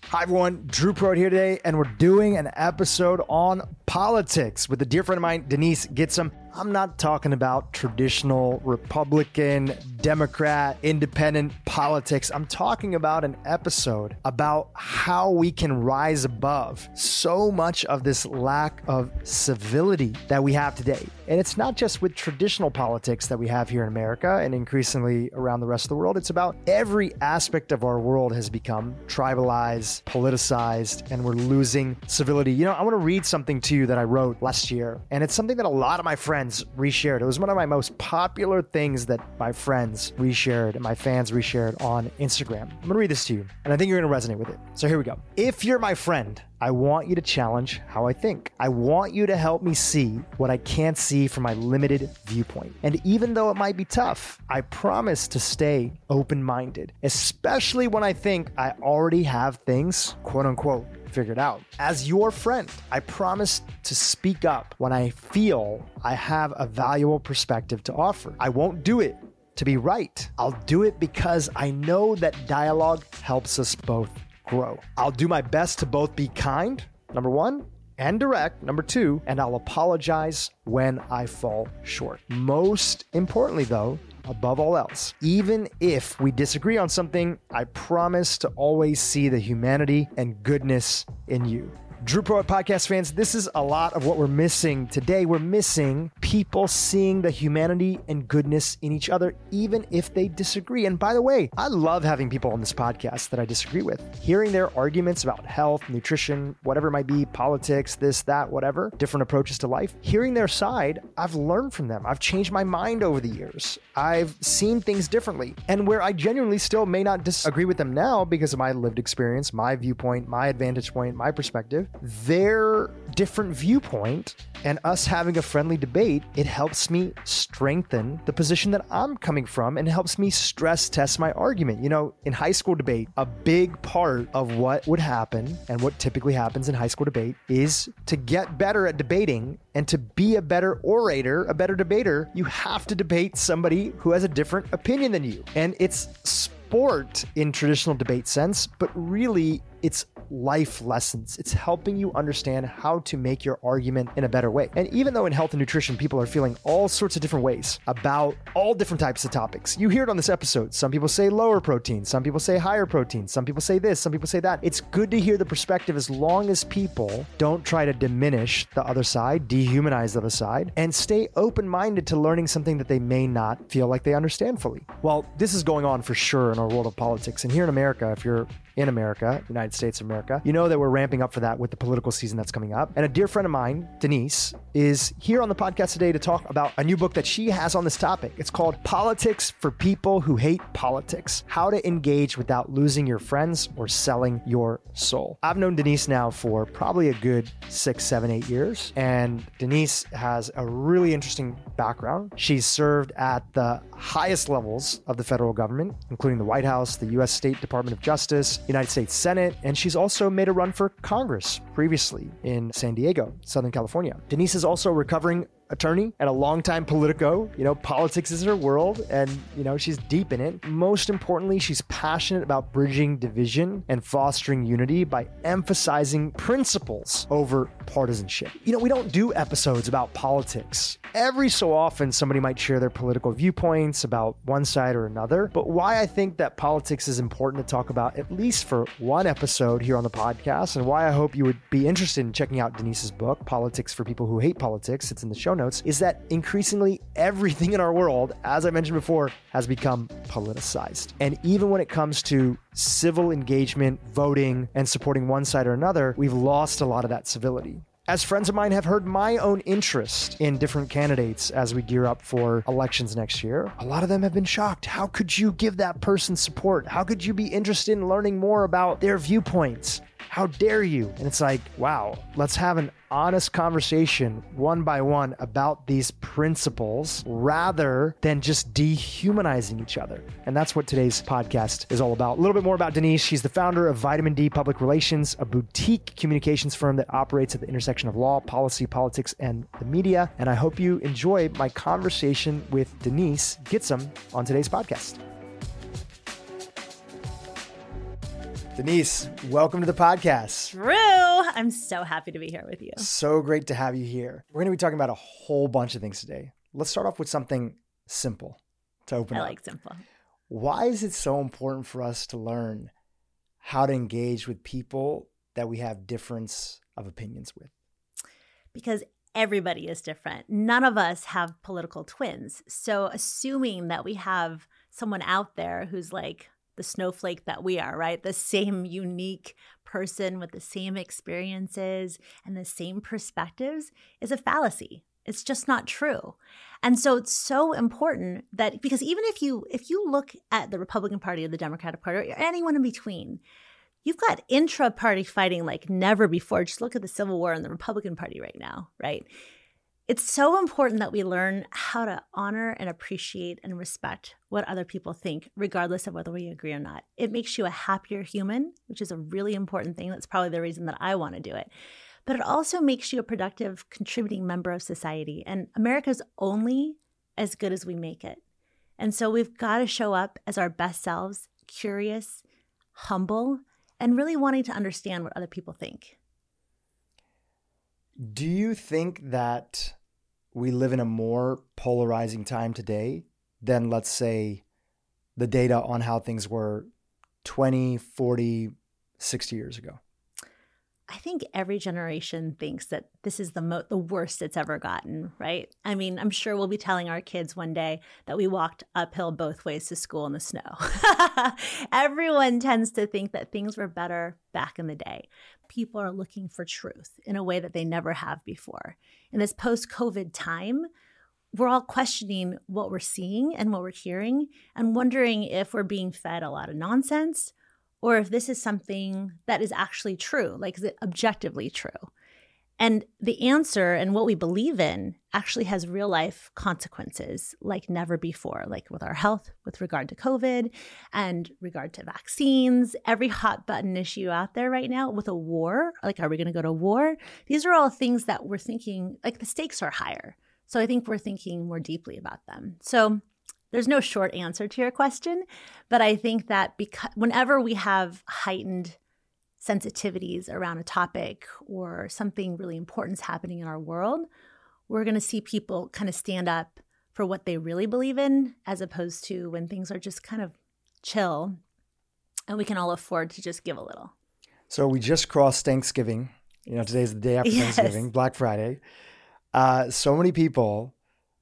Hi everyone, Drew Pruitt here today, and we're doing an episode on politics with a dear friend of mine, Denise Gitsum. I'm not talking about traditional Republican, Democrat, independent politics. I'm talking about an episode about how we can rise above so much of this lack of civility that we have today. And it's not just with traditional politics that we have here in America and increasingly around the rest of the world. It's about every aspect of our world has become tribalized, politicized, and we're losing civility. You know, I want to read something to you that I wrote last year, and it's something that a lot of my friends reshared. It was one of my most popular things that my friends reshared and my fans reshared on Instagram. I'm going to read this to you, and I think you're going to resonate with it. So here we go. If you're my friend, I want you to challenge how I think. I want you to help me see what I can't see from my limited viewpoint. And even though it might be tough, I promise to stay open-minded, especially when I think I already have things, quote unquote, figured out. As your friend, I promise to speak up when I feel I have a valuable perspective to offer. I won't do it to be right. I'll do it because I know that dialogue helps us both grow. I'll do my best to both be kind, number one, and direct, number two, and I'll apologize when I fall short. Most importantly, though, above all else, even if we disagree on something, I promise to always see the humanity and goodness in you. Drew Pruitt podcast fans, this is a lot of what we're missing today. We're missing people seeing the humanity and goodness in each other, even if they disagree. And by the way, I love having people on this podcast that I disagree with. Hearing their arguments about health, nutrition, whatever it might be, politics, this, that, whatever, different approaches to life. Hearing their side, I've learned from them. I've changed my mind over the years. I've seen things differently. And where I genuinely still may not disagree with them now because of my lived experience, my viewpoint, my advantage point, my perspective, their different viewpoint and us having a friendly debate, it helps me strengthen the position that I'm coming from and helps me stress test my argument. You know, in high school debate, a big part of what would happen and what typically happens in high school debate is to get better at debating and to be a better orator, a better debater, you have to debate somebody who has a different opinion than you. And it's sport in traditional debate sense, but really it's life lessons. It's helping you understand how to make your argument in a better way. And even though in health and nutrition, people are feeling all sorts of different ways about all different types of topics, you hear it on this episode. Some people say lower protein, some people say higher protein, some people say this, some people say that. It's good to hear the perspective as long as people don't try to diminish the other side, dehumanize the other side, and stay open-minded to learning something that they may not feel like they understand fully. Well, this is going on for sure in our world of politics. And here in America, if you're in America, United States of America, you know that we're ramping up for that with the political season that's coming up. And a dear friend of mine, Denise, is here on the podcast today to talk about a new book that she has on this topic. It's called Politics for People Who Hate Politics: How to Engage Without Losing Your Friends or Selling Your Soul. I've known Denise now for probably a good 6, 7, 8 years. And Denise has a really interesting background. She's served at the highest levels of the federal government, including the White House, the U.S. State Department of Justice, United States Senate, and she's also made a run for Congress previously in San Diego, Southern California. Denise is also a recovering attorney and a longtime politico. You know, politics is her world and, you know, she's deep in it. Most importantly, she's passionate about bridging division and fostering unity by emphasizing principles over partisanship. You know, we don't do episodes about politics. Every so often, somebody might share their political viewpoints about one side or another, but why I think that politics is important to talk about, at least for one episode here on the podcast, and why I hope you would be interested in checking out Denise's book, Politics for People Who Hate Politics, it's in the show notes, is that increasingly everything in our world, as I mentioned before, has become politicized. And even when it comes to civil engagement, voting, and supporting one side or another, we've lost a lot of that civility. As friends of mine have heard my own interest in different candidates as we gear up for elections next year, a lot of them have been shocked. How could you give that person support? How could you be interested in learning more about their viewpoints? How dare you? And it's like, wow, let's have an honest conversation one by one about these principles rather than just dehumanizing each other. And that's what today's podcast is all about. A little bit more about Denise. She's the founder of Vitamin D Public Relations, a boutique communications firm that operates at the intersection of law, policy, politics, and the media. And I hope you enjoy my conversation with Denise Gitsum on today's podcast. Denise, welcome to the podcast. Drew, I'm so happy to be here with you. So great to have you here. We're going to be talking about a whole bunch of things today. Let's start off with something simple to open up. I like simple. Why is it so important for us to learn how to engage with people that we have difference of opinions with? Because everybody is different. None of us have political twins. So assuming that we have someone out there who's like the snowflake that we are, right? The same unique person with the same experiences and the same perspectives is a fallacy. It's just not true. And so it's so important that, because even if you look at the Republican Party or the Democratic Party or anyone in between, you've got intra-party fighting like never before. Just look at the Civil War in the Republican Party right now, right? It's so important that we learn how to honor and appreciate and respect what other people think, regardless of whether we agree or not. It makes you a happier human, which is a really important thing. That's probably the reason that I want to do it. But it also makes you a productive, contributing member of society. And America's only as good as we make it. And so we've got to show up as our best selves, curious, humble, and really wanting to understand what other people think. Do you think that we live in a more polarizing time today than, let's say, the data on how things were 20, 40, 60 years ago? I think every generation thinks that this is the worst it's ever gotten, right? I mean, I'm sure we'll be telling our kids one day that we walked uphill both ways to school in the snow. Everyone tends to think that things were better back in the day. People are looking for truth in a way that they never have before. In this post-COVID time, we're all questioning what we're seeing and what we're hearing and wondering if we're being fed a lot of nonsense or if this is something that is actually true, like is it objectively true? And the answer and what we believe in actually has real life consequences like never before, like with our health, with regard to COVID and regard to vaccines, every hot button issue out there right now with a war, like are we going to go to war? These are all things that we're thinking, like the stakes are higher. So I think we're thinking more deeply about them. So there's no short answer to your question, but I think that because whenever we have heightened sensitivities around a topic or something really important is happening in our world, we're going to see people kind of stand up for what they really believe in, as opposed to when things are just kind of chill and we can all afford to just give a little. So we just crossed Thanksgiving. You know, today's the day after Thanksgiving, Black Friday. So many people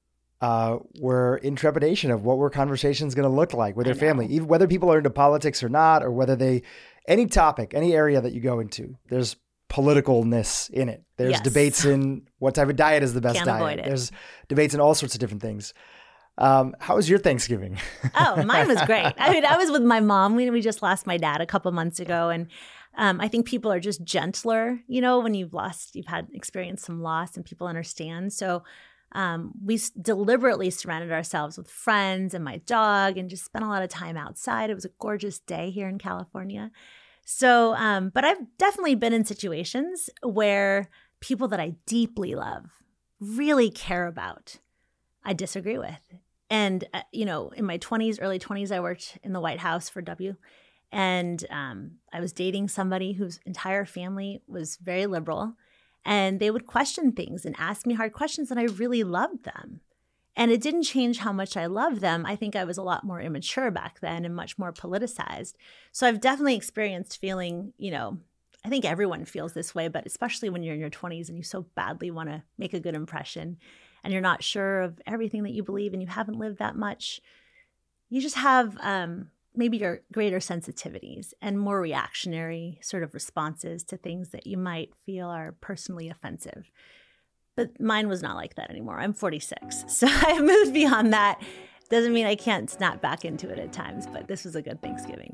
were in trepidation of what were conversations going to look like with their family, even whether people are into politics or not, or whether any topic, any area that you go into, there's politicalness in it. There's debates in what type of diet is the best diet. There's debates in all sorts of different things. How was your Thanksgiving? Oh, mine was great. I mean, I was with my mom. We just lost my dad a couple months ago. And I think people are just gentler, you know, when you've had experienced some loss and people understand. So we deliberately surrounded ourselves with friends and my dog and just spent a lot of time outside. It was a gorgeous day here in California. So, but I've definitely been in situations where people that I deeply love, really care about, I disagree with. And, you know, in my 20s, early 20s, I worked in the White House for W. And I was dating somebody whose entire family was very liberal. And they would question things and ask me hard questions, and I really loved them. And it didn't change how much I loved them. I think I was a lot more immature back then and much more politicized. So I've definitely experienced feeling, you know, I think everyone feels this way, but especially when you're in your 20s and you so badly want to make a good impression and you're not sure of everything that you believe and you haven't lived that much, you just have maybe your greater sensitivities and more reactionary sort of responses to things that you might feel are personally offensive. But mine was not like that anymore. I'm 46, so I've moved beyond that. Doesn't mean I can't snap back into it at times, but this was a good Thanksgiving.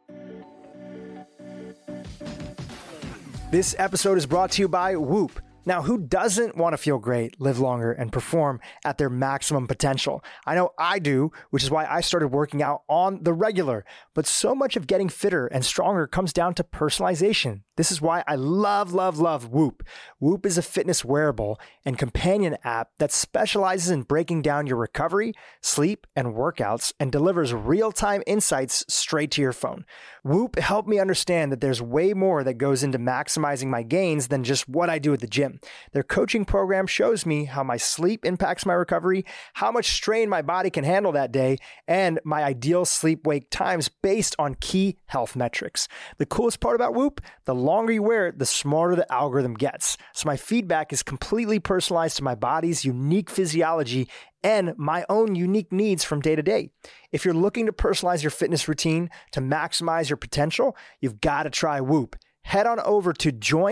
This episode is brought to you by Whoop. Now, who doesn't want to feel great, live longer, and perform at their maximum potential? I know I do, which is why I started working out on the regular. But so much of getting fitter and stronger comes down to personalization. This is why I love Whoop. Whoop is a fitness wearable and companion app that specializes in breaking down your recovery, sleep, and workouts and delivers real-time insights straight to your phone. Whoop helped me understand that there's way more that goes into maximizing my gains than just what I do at the gym. Their coaching program shows me how my sleep impacts my recovery, how much strain my body can handle that day, and my ideal sleep-wake times based on key health metrics. The coolest part about Whoop, the longer you wear it, the smarter the algorithm gets. So my feedback is completely personalized to my body's unique physiology and my own unique needs from day to day. If you're looking to personalize your fitness routine to maximize your potential, you've got to try Whoop. Head on over to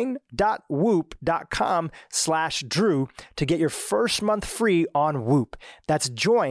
join.whoop.com/Drew to get your first month free on Whoop. That's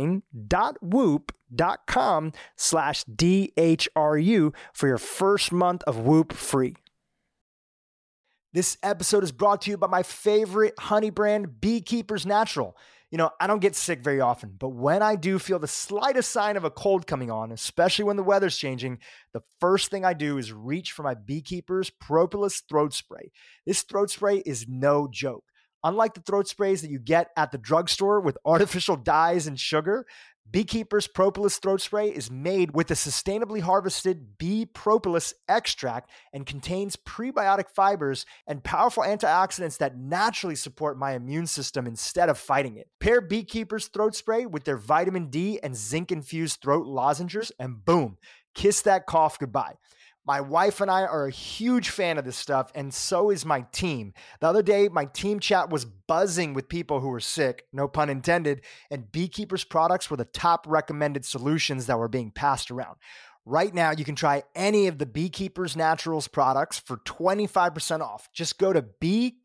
join.whoop.com/DHRU for your first month of Whoop free. This episode is brought to you by my favorite honey brand, Beekeepers Natural. You know, I don't get sick very often, but when I do feel the slightest sign of a cold coming on, especially when the weather's changing, the first thing I do is reach for my Beekeepers Propolis throat spray. This throat spray is no joke. Unlike the throat sprays that you get at the drugstore with artificial dyes and sugar, Beekeepers Propolis throat spray is made with a sustainably harvested bee propolis extract and contains prebiotic fibers and powerful antioxidants that naturally support my immune system instead of fighting it. Pair Beekeepers throat spray with their vitamin D and zinc-infused throat lozenges, and boom, kiss that cough goodbye. My wife and I are a huge fan of this stuff, and so is my team. The other day, my team chat was buzzing with people who were sick, no pun intended, and Beekeepers products were the top recommended solutions that were being passed around. Right now, you can try any of the Beekeepers Naturals products for 25% off. Just go to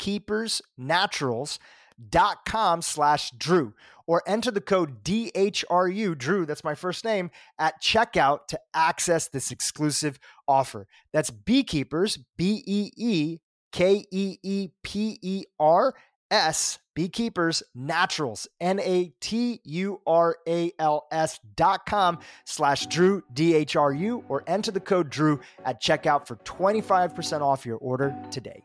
beekeepersnaturals.com/Drew or enter the code DHRU, Drew, that's my first name, at checkout to access this exclusive offer. That's Beekeepers, BEEKEEPERS, Beekeepers Naturals, NATURALS.com/Drew, DHRU, or enter the code Drew at checkout for 25% off your order today.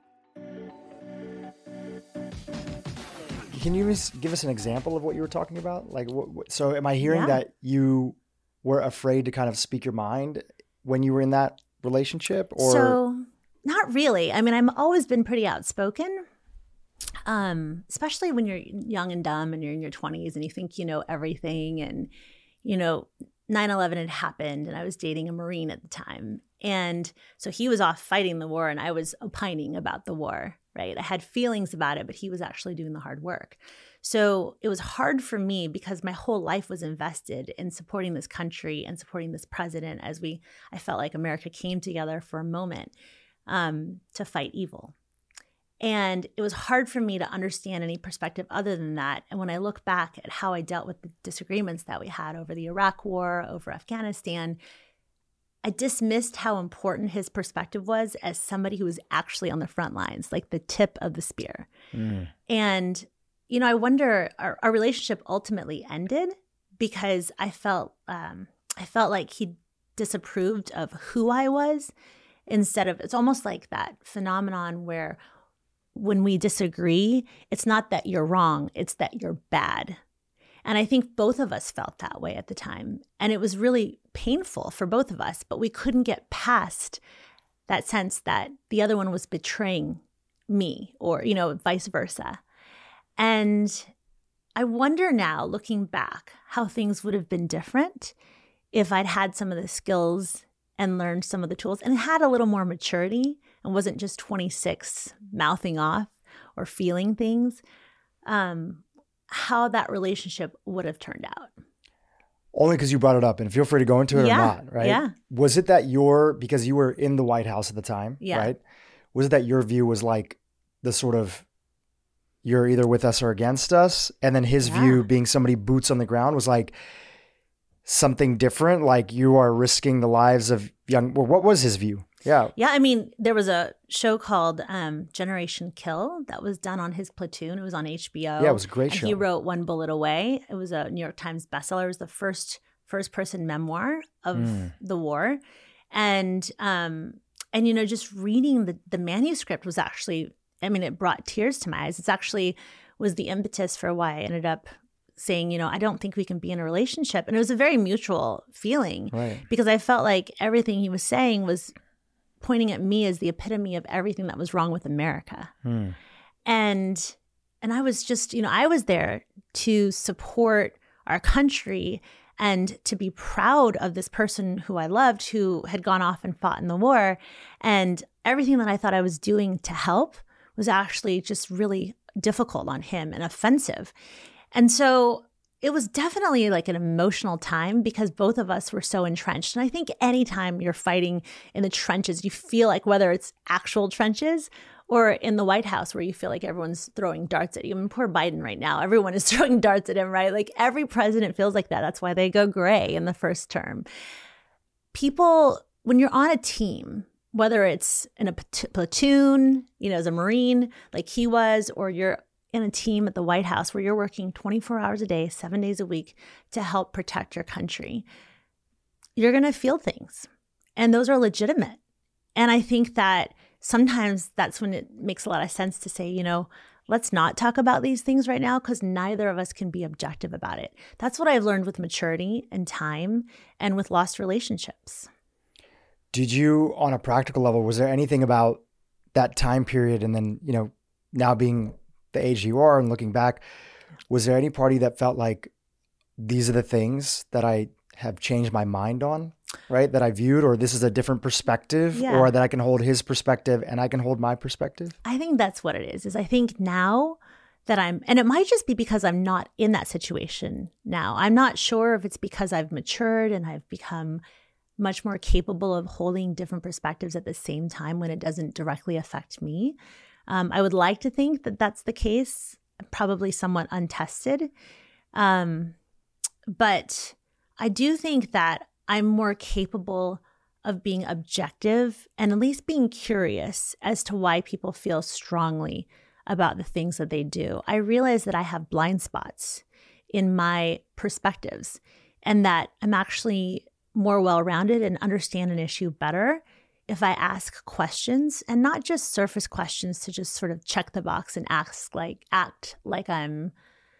Can you give us an example of what you were talking about? Like, so am I hearing that you were afraid to kind of speak your mind when you were in that relationship? Or So, not really. I mean, I've always been pretty outspoken, especially when you're young and dumb and you're in your 20s and you think you know everything. And, 9/11 had happened and I was dating a Marine at the time. And so he was off fighting the war and I was opining about the war. Right? I had feelings about it, but he was actually doing the hard work. So it was hard for me because my whole life was invested in supporting this country and supporting this president as I felt like America came together for a moment to fight evil. And it was hard for me to understand any perspective other than that. And when I look back at how I dealt with the disagreements that we had over the Iraq War, over Afghanistan, I dismissed how important his perspective was as somebody who was actually on the front lines, like the tip of the spear. And, I wonder, our relationship ultimately ended because I felt like he disapproved of who I was instead of, it's almost like that phenomenon where when we disagree, it's not that you're wrong, it's that you're bad. And I think both of us felt that way at the time. And it was really painful for both of us, but we couldn't get past that sense that the other one was betraying me or, vice versa. And I wonder now, looking back, how things would have been different if I'd had some of the skills and learned some of the tools and had a little more maturity and wasn't just 26 mouthing off or feeling things. How that relationship would have turned out. Only because you brought it up, and feel free to go into it or not, right? Yeah. Was it that because you were in the White House at the time, right? Was it that your view was like the sort of, you're either with us or against us? And then his view, being somebody boots on the ground, was like something different? Like you are risking the lives of what was his view? Yeah. Yeah. I mean, there was a show called Generation Kill that was done on his platoon. It was on HBO. Yeah, it was a great show. He wrote One Bullet Away. It was a New York Times bestseller. It was the first person memoir of the war. And And, just reading the manuscript was actually, it brought tears to my eyes. It's actually was the impetus for why I ended up saying, I don't think we can be in a relationship. And it was a very mutual feeling, right, because I felt like everything he was saying was pointing at me as the epitome of everything that was wrong with America. And I was just, I was there to support our country and to be proud of this person who I loved, who had gone off and fought in the war. And everything that I thought I was doing to help was actually just really difficult on him and offensive. And so it was definitely like an emotional time because both of us were so entrenched. And I think anytime you're fighting in the trenches, you feel like, whether it's actual trenches or in the White House where you feel like everyone's throwing darts at you. I mean, poor Biden right now, everyone is throwing darts at him, right? Like every president feels like that. That's why they go gray in the first term. People, when you're on a team, whether it's in a platoon, as a Marine like he was, or you're in a team at the White House where you're working 24 hours a day, 7 days a week to help protect your country, you're going to feel things. And those are legitimate. And I think that sometimes that's when it makes a lot of sense to say, let's not talk about these things right now because neither of us can be objective about it. That's what I've learned with maturity and time and with lost relationships. Did you, on a practical level, was there anything about that time period and then, now being the age you are and looking back, was there any party that felt like these are the things that I have changed my mind on, right? That I viewed, or this is a different perspective, or that I can hold his perspective and I can hold my perspective? I think that's what it is I think now that and it might just be because I'm not in that situation now. I'm not sure if it's because I've matured and I've become much more capable of holding different perspectives at the same time when it doesn't directly affect me. I would like to think that that's the case, probably somewhat untested. But I do think that I'm more capable of being objective and at least being curious as to why people feel strongly about the things that they do. I realize that I have blind spots in my perspectives and that I'm actually more well-rounded and understand an issue better if I ask questions, and not just surface questions to just sort of check the box and act like I'm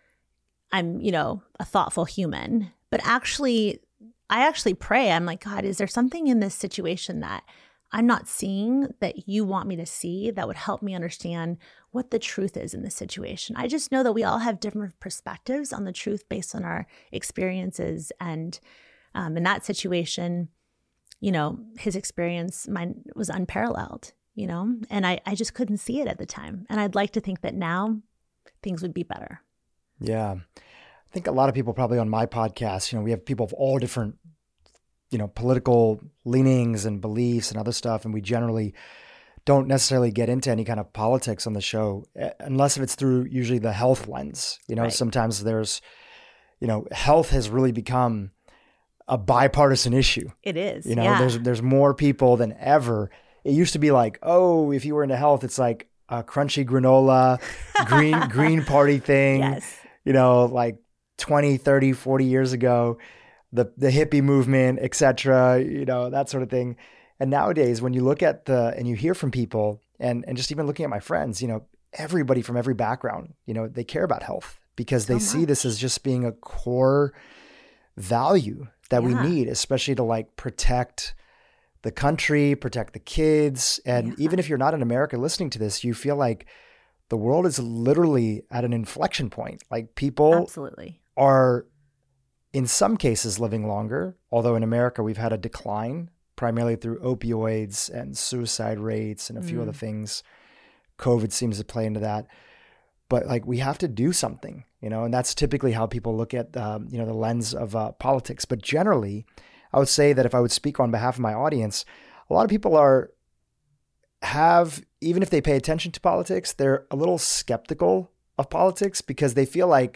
a thoughtful human, but I actually pray. I'm like, God, is there something in this situation that I'm not seeing that you want me to see that would help me understand what the truth is in this situation? I just know that we all have different perspectives on the truth based on our experiences. And in that situation, his experience, mine was unparalleled, and I just couldn't see it at the time. And I'd like to think that now things would be better. Yeah. I think a lot of people probably on my podcast, we have people of all different, political leanings and beliefs and other stuff. And we generally don't necessarily get into any kind of politics on the show unless if it's through usually the health lens. Right. Sometimes there's, health has really become a bipartisan issue. It is. There's more people than ever. It used to be like, oh, if you were into health, it's like a crunchy granola, green party thing. Yes. Like 20, 30, 40 years ago, the hippie movement, et cetera, that sort of thing. And nowadays, when you look at and you hear from people and just even looking at my friends, everybody from every background, they care about health because they see this as just being a core value that we need, especially to protect the country, protect the kids. And even if you're not in America listening to this, you feel like the world is literally at an inflection point. Like people absolutely are in some cases living longer, although in America we've had a decline primarily through opioids and suicide rates and a few other things. COVID seems to play into that. But we have to do something, and that's typically how people look at, the lens of politics. But generally, I would say that if I would speak on behalf of my audience, a lot of people even if they pay attention to politics, they're a little skeptical of politics because they feel like,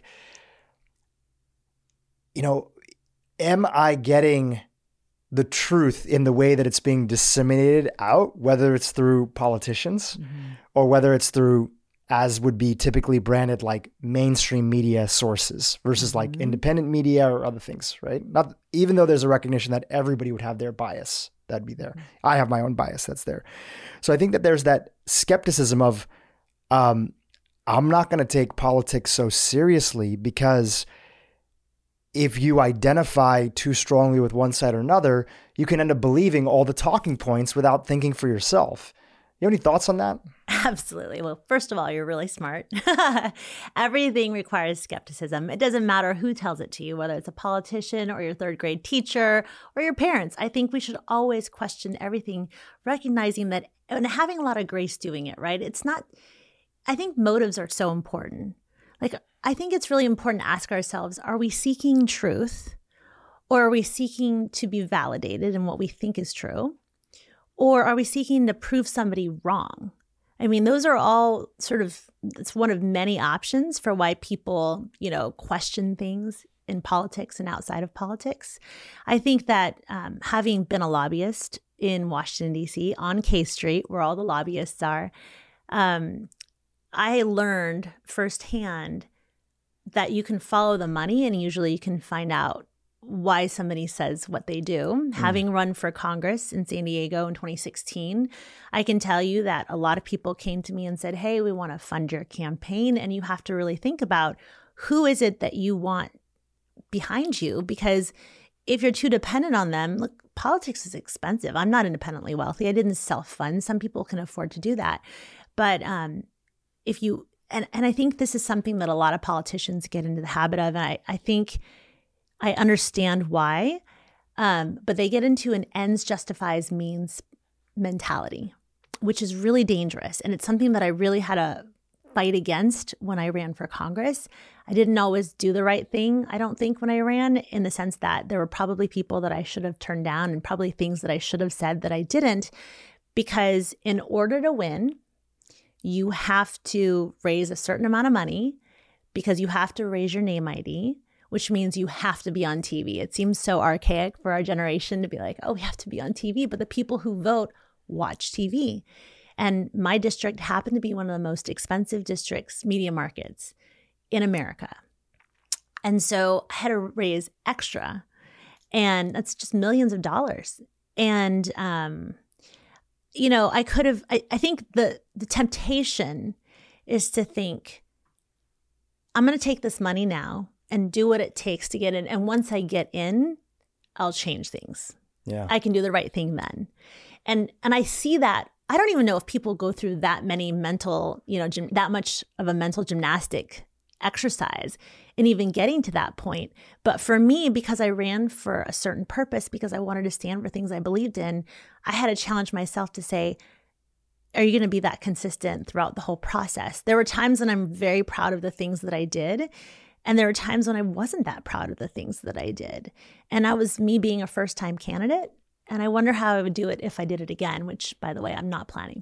am I getting the truth in the way that it's being disseminated out, whether it's through politicians or whether it's through, as would be typically branded like mainstream media sources versus like independent media or other things, right? Not even though there's a recognition that everybody would have their bias that'd be there. I have my own bias that's there. So I think that there's that skepticism of, I'm not going to take politics so seriously, because if you identify too strongly with one side or another, you can end up believing all the talking points without thinking for yourself. You have any thoughts on that? Absolutely. Well, first of all, you're really smart. Everything requires skepticism. It doesn't matter who tells it to you, whether it's a politician or your third grade teacher or your parents. I think we should always question everything, recognizing that and having a lot of grace doing it, right? It's not, I think motives are so important. Like, I think it's really important to ask ourselves, are we seeking truth, or are we seeking to be validated in what we think is true? Or are we seeking to prove somebody wrong? I mean, those are all sort of, it's one of many options for why people, question things in politics and outside of politics. I think that having been a lobbyist in Washington, D.C., on K Street, where all the lobbyists are, I learned firsthand that you can follow the money, and usually you can find out why somebody says what they do. Having run for Congress in San Diego in 2016, I can tell you that a lot of people came to me and said, hey, we want to fund your campaign. And you have to really think about who is it that you want behind you, because if you're too dependent on them, look, politics is expensive. I'm not independently wealthy. I didn't self-fund. Some people can afford to do that. But if you, and I think this is something that a lot of politicians get into the habit of, and I think I understand why, but they get into an ends justifies means mentality, which is really dangerous. And it's something that I really had to fight against when I ran for Congress. I didn't always do the right thing, I don't think, when I ran, in the sense that there were probably people that I should have turned down and probably things that I should have said that I didn't, because in order to win, you have to raise a certain amount of money, because you have to raise your name ID, which means you have to be on TV. It seems so archaic for our generation to be like, oh, we have to be on TV. But the people who vote watch TV. And my district happened to be one of the most expensive districts, media markets in America. And so I had to raise extra. And that's just millions of dollars. And, I could have, I think the temptation is to think, I'm going to take this money now and do what it takes to get in. And once I get in, I'll change things. Yeah, I can do the right thing then. And I see that. I don't even know if people go through that many mental, that much of a mental gymnastic exercise in even getting to that point. But for me, because I ran for a certain purpose, because I wanted to stand for things I believed in, I had to challenge myself to say, are you going to be that consistent throughout the whole process? There were times when I'm very proud of the things that I did. And there were times when I wasn't that proud of the things that I did. And that was me being a first-time candidate. And I wonder how I would do it if I did it again, which, by the way, I'm not planning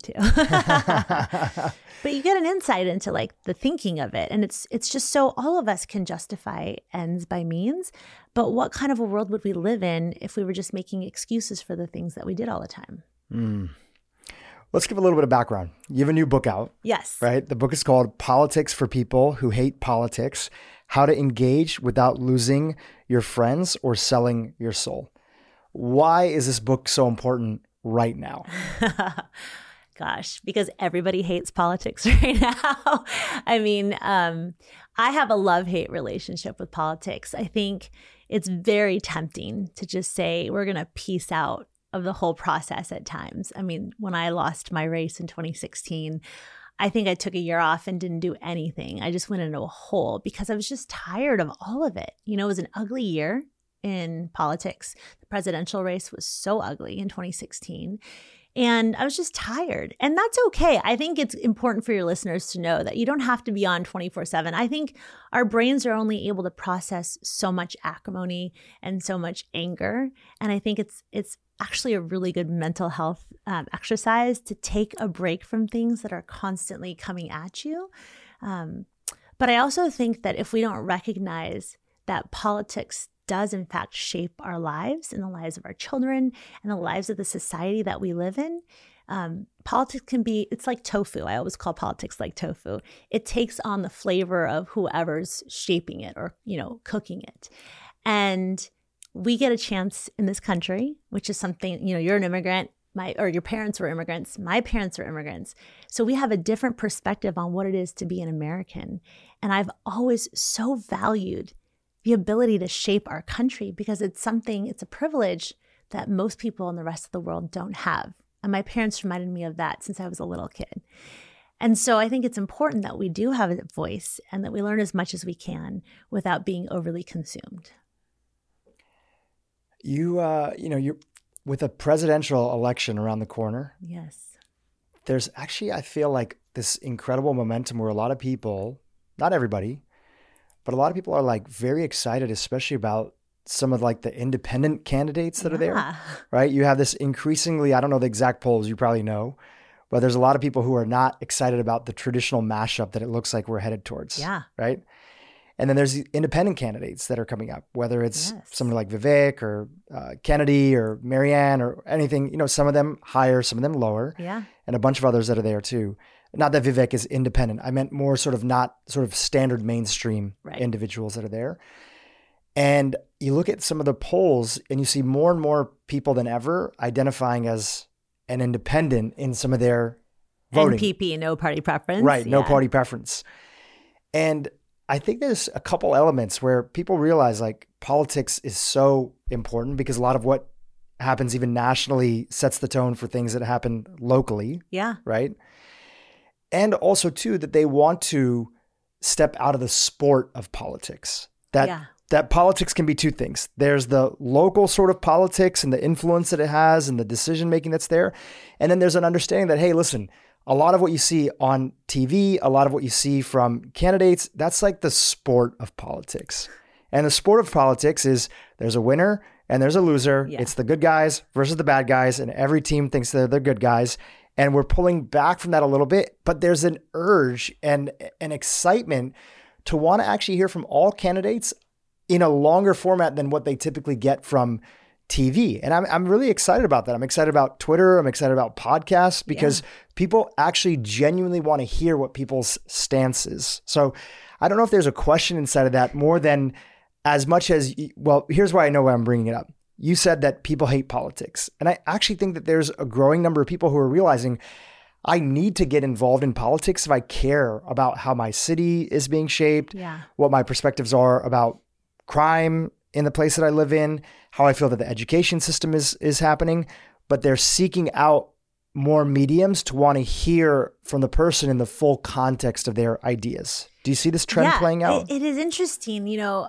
to. But you get an insight into the thinking of it. And it's just so all of us can justify ends by means. But what kind of a world would we live in if we were just making excuses for the things that we did all the time? Let's give a little bit of background. You have a new book out. Yes. Right? The book is called Politics for People Who Hate Politics: How to Engage Without Losing Your Friends or Selling Your Soul. Why is this book so important right now? Gosh, because everybody hates politics right now. I mean, I have a love-hate relationship with politics. I think it's very tempting to just say we're going to peace out of the whole process at times. I mean, when I lost my race in 2016, I think I took a year off and didn't do anything. I just went into a hole because I was just tired of all of it. It was an ugly year in politics. The presidential race was so ugly in 2016. And I was just tired. And that's okay. I think it's important for your listeners to know that you don't have to be on 24/7. I think our brains are only able to process so much acrimony and so much anger. And I think it's actually a really good mental health exercise to take a break from things that are constantly coming at you. But I also think that if we don't recognize that politics does in fact shape our lives and the lives of our children and the lives of the society that we live in, politics can be, it's like tofu. I always call politics like tofu. It takes on the flavor of whoever's shaping it or, cooking it. And we get a chance in this country, which is something, you're an immigrant, or your parents were immigrants, my parents were immigrants. So we have a different perspective on what it is to be an American. And I've always so valued the ability to shape our country because it's a privilege that most people in the rest of the world don't have. And my parents reminded me of that since I was a little kid. And so I think it's important that we do have a voice and that we learn as much as we can without being overly consumed. You're with a presidential election around the corner. Yes. There's actually, I feel like this incredible momentum where a lot of people, not everybody, but a lot of people are like very excited, especially about some of like the independent candidates that are there, right? You have this increasingly, I don't know the exact polls, you probably know, but there's a lot of people who are not excited about the traditional mashup that it looks like we're headed towards, right? And then there's the independent candidates that are coming up, whether it's somebody like Vivek or Kennedy or Marianne or anything, some of them higher, some of them lower, and a bunch of others that are there too. Not that Vivek is independent. I meant more not standard mainstream individuals that are there. And you look at some of the polls and you see more and more people than ever identifying as an independent in some of their voting. NPP, no party preference. Right, no party preference. And I think there's a couple elements where people realize like politics is so important because a lot of what happens even nationally sets the tone for things that happen locally. Yeah. Right. And also too, that they want to step out of the sport of politics. That politics can be two things. There's the local sort of politics and the influence that it has and the decision-making that's there. And then there's an understanding that, hey, listen, a lot of what you see on TV, a lot of what you see from candidates, that's like the sport of politics. And the sport of politics is there's a winner and there's a loser. Yeah. It's the good guys versus the bad guys. And every team thinks they're the good guys. And we're pulling back from that a little bit, but there's an urge and an excitement to want to actually hear from all candidates in a longer format than what they typically get from TV. And I'm really excited about that. I'm excited about Twitter. I'm excited about podcasts because people actually genuinely want to hear what people's stance is. So I don't know if there's a question inside of that more than as much as, well, here's why I know why I'm bringing it up. You said that people hate politics. And I actually think that there's a growing number of people who are realizing I need to get involved in politics if I care about how my city is being shaped, what my perspectives are about crime in the place that I live in, how I feel that the education system is happening, but they're seeking out more mediums to want to hear from the person in the full context of their ideas. Do you see this trend playing out? It is interesting.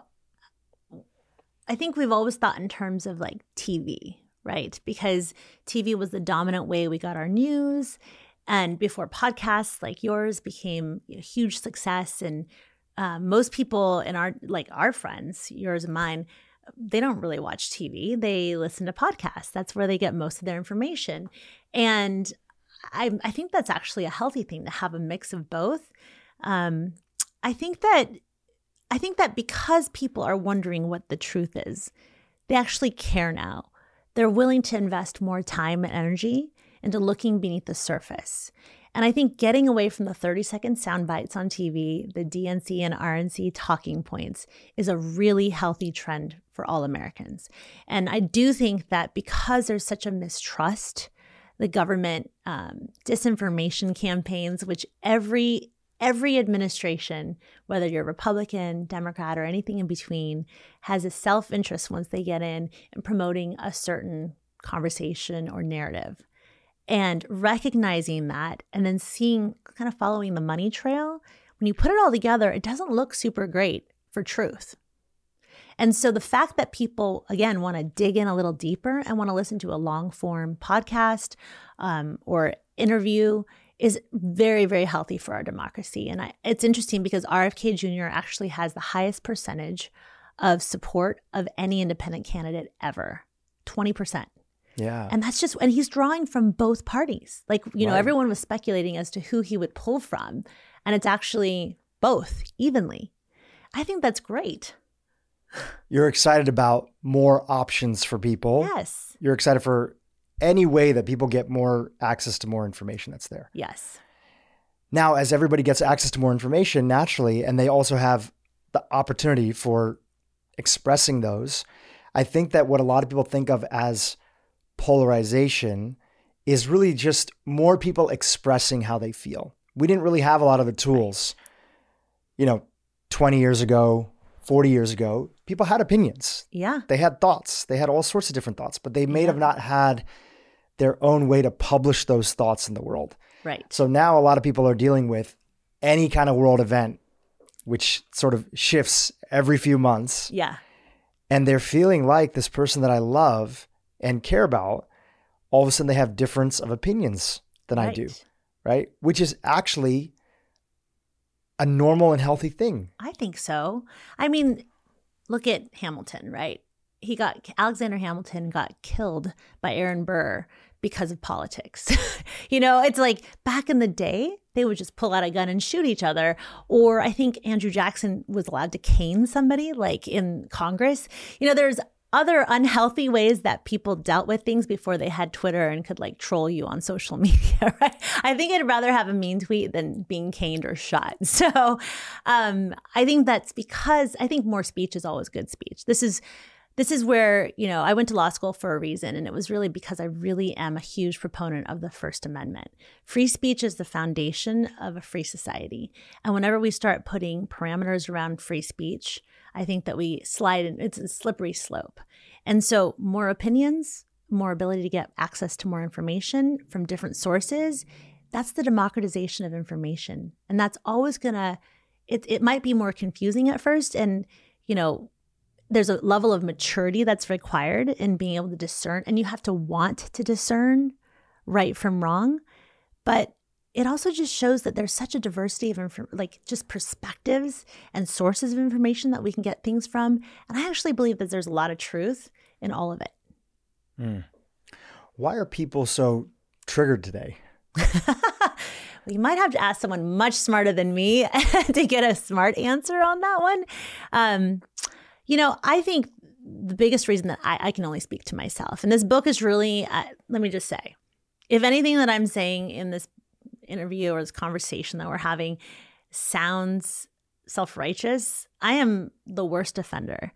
I think we've always thought in terms of like TV, right? Because TV was the dominant way we got our news. And before podcasts like yours became a huge success, and most people in our friends, yours and mine, they don't really watch TV. They listen to podcasts. That's where they get most of their information. And I think that's actually a healthy thing to have a mix of both. I think that because people are wondering what the truth is, they actually care now. They're willing to invest more time and energy into looking beneath the surface. And I think getting away from the 30-second sound bites on TV, the DNC and RNC talking points, is a really healthy trend for all Americans. And I do think that because there's such a mistrust, the government disinformation campaigns, which every administration, whether you're Republican, Democrat, or anything in between, has a self-interest once they get in promoting a certain conversation or narrative. And recognizing that and then kind of following the money trail, when you put it all together, it doesn't look super great for truth. And so the fact that people, again, want to dig in a little deeper and want to listen to a long form podcast or interview is very, very healthy for our democracy. And it's interesting because RFK Jr. actually has the highest percentage of support of any independent candidate ever, 20%. Yeah. And and he's drawing from both parties. Everyone was speculating as to who he would pull from. And it's actually both evenly. I think that's great. You're excited about more options for people. Yes. You're excited for any way that people get more access to more information that's there. Yes. Now, as everybody gets access to more information naturally, and they also have the opportunity for expressing those, I think that what a lot of people think of as polarization is really just more people expressing how they feel. We didn't really have a lot of the tools, 20 years ago, 40 years ago. People had opinions. Yeah. They had thoughts. They had all sorts of different thoughts, but they may have not had their own way to publish those thoughts in the world. Right. So now a lot of people are dealing with any kind of world event, which sort of shifts every few months. Yeah. And they're feeling like this person that I love and care about, all of a sudden they have difference of opinions than I do, right? Which is actually a normal and healthy thing. I think so. I mean, look at Hamilton, right? Alexander Hamilton got killed by Aaron Burr because of politics. It's like back in the day, they would just pull out a gun and shoot each other. Or I think Andrew Jackson was allowed to cane somebody like in Congress. There's other unhealthy ways that people dealt with things before they had Twitter and could like troll you on social media, right? I think I'd rather have a mean tweet than being caned or shot. So I think that's because I think more speech is always good speech. This is where, I went to law school for a reason, and it was really because I really am a huge proponent of the First Amendment. Free speech is the foundation of a free society. And whenever we start putting parameters around free speech, I think that we slide in, it's a slippery slope. And so more opinions, more ability to get access to more information from different sources, that's the democratization of information. And that's always it might be more confusing at first. And, there's a level of maturity that's required in being able to discern, and you have to want to discern right from wrong. But it also just shows that there's such a diversity of just perspectives and sources of information that we can get things from. And I actually believe that there's a lot of truth in all of it. Why are people so triggered today? You might have to ask someone much smarter than me to get a smart answer on that one. I think the biggest reason that I can only speak to myself, and this book is really, let me just say, if anything that I'm saying in this interview or this conversation that we're having sounds self-righteous, I am the worst offender.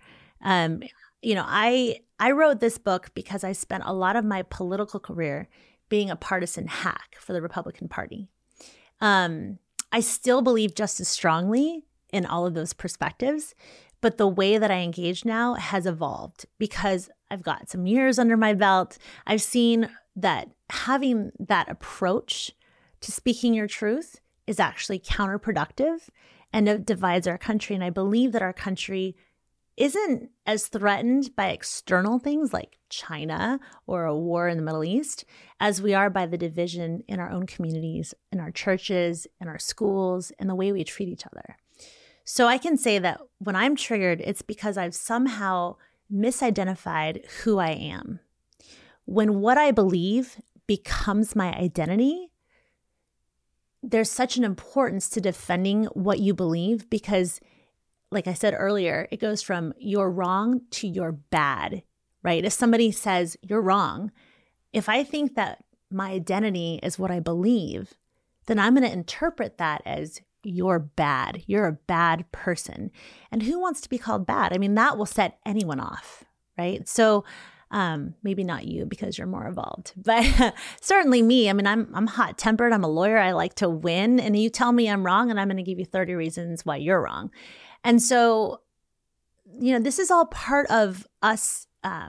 I wrote this book because I spent a lot of my political career being a partisan hack for the Republican Party. I still believe just as strongly in all of those perspectives, but the way that I engage now has evolved because I've got some years under my belt. I've seen that having that approach to speaking your truth is actually counterproductive, and it divides our country. And I believe that our country isn't as threatened by external things like China or a war in the Middle East as we are by the division in our own communities, in our churches, in our schools, and the way we treat each other. So I can say that when I'm triggered, it's because I've somehow misidentified who I am. When what I believe becomes my identity, there's such an importance to defending what you believe because, like I said earlier, it goes from you're wrong to you're bad, right? If somebody says you're wrong, if I think that my identity is what I believe, then I'm going to interpret that as you're bad. You're a bad person. And who wants to be called bad? I mean, that will set anyone off, right? So maybe not you because you're more evolved, but certainly me. I mean, I'm hot-tempered. I'm a lawyer. I like to win. And you tell me I'm wrong, and I'm going to give you 30 reasons why you're wrong. And so, this is all part of us.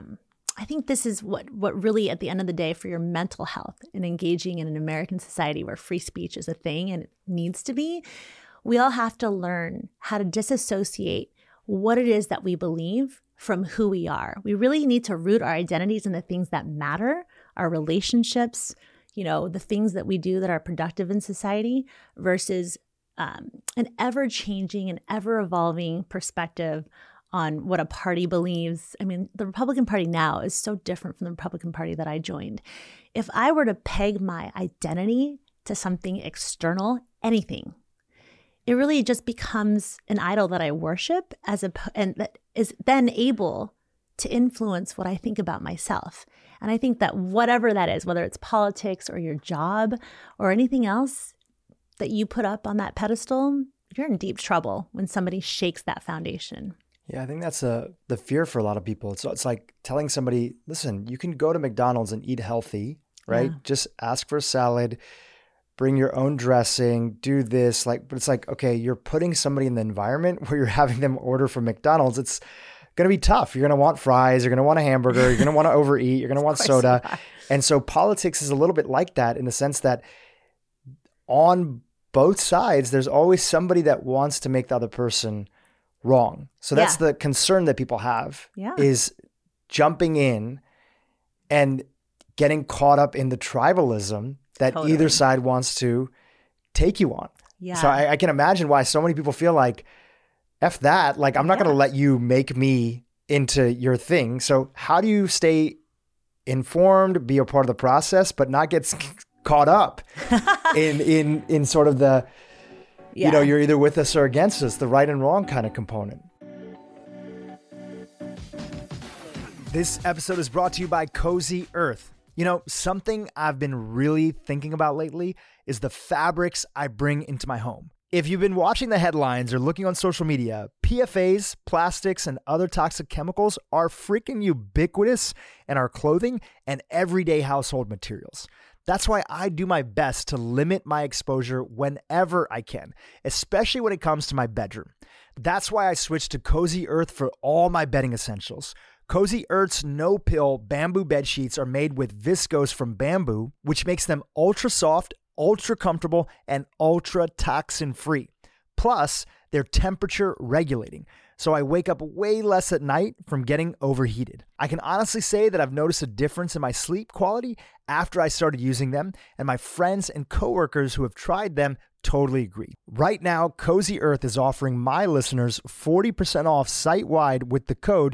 I think this is what really, at the end of the day, for your mental health and engaging in an American society where free speech is a thing and it needs to be, we all have to learn how to disassociate what it is that we believe from who we are. We really need to root our identities in the things that matter, our relationships, the things that we do that are productive in society versus an ever-changing and ever-evolving perspective on what a party believes. I mean, the Republican Party now is so different from the Republican Party that I joined. If I were to peg my identity to something external, anything, it really just becomes an idol that I worship and that is then able to influence what I think about myself. And I think that whatever that is, whether it's politics or your job or anything else that you put up on that pedestal, you're in deep trouble when somebody shakes that foundation. Yeah, I think that's the fear for a lot of people. It's like telling somebody, listen, you can go to McDonald's and eat healthy, right? Yeah. Just ask for a salad, bring your own dressing, do this. But it's like, okay, you're putting somebody in the environment where you're having them order from McDonald's. It's going to be tough. You're going to want fries. You're going to want a hamburger. You're going to want to overeat. You're going to want soda. And so politics is a little bit like that in the sense that on both sides, there's always somebody that wants to make the other person wrong. So that's the concern that people have is jumping in and getting caught up in the tribalism that either side wants to take you on. Yeah. So I can imagine why so many people feel like, F that, like I'm not going to let you make me into your thing. So how do you stay informed, be a part of the process, but not get caught up in sort of the, you know, you're either with us or against us, the right and wrong kind of component. This episode is brought to you by Cozy Earth. You know, something I've been really thinking about lately is the fabrics I bring into my home. If you've been watching the headlines or looking on social media, PFAS, plastics, and other toxic chemicals are freaking ubiquitous in our clothing and everyday household materials. That's why I do my best to limit my exposure whenever I can, especially when it comes to my bedroom. That's why I switched to Cozy Earth for all my bedding essentials. Cozy Earth's no-pill bamboo bed sheets are made with viscose from bamboo, which makes them ultra soft, ultra comfortable, and ultra toxin free. Plus, they're temperature regulating, so I wake up way less at night from getting overheated. I can honestly say that I've noticed a difference in my sleep quality after I started using them, and my friends and coworkers who have tried them totally agree. Right now, Cozy Earth is offering my listeners 40% off site-wide with the code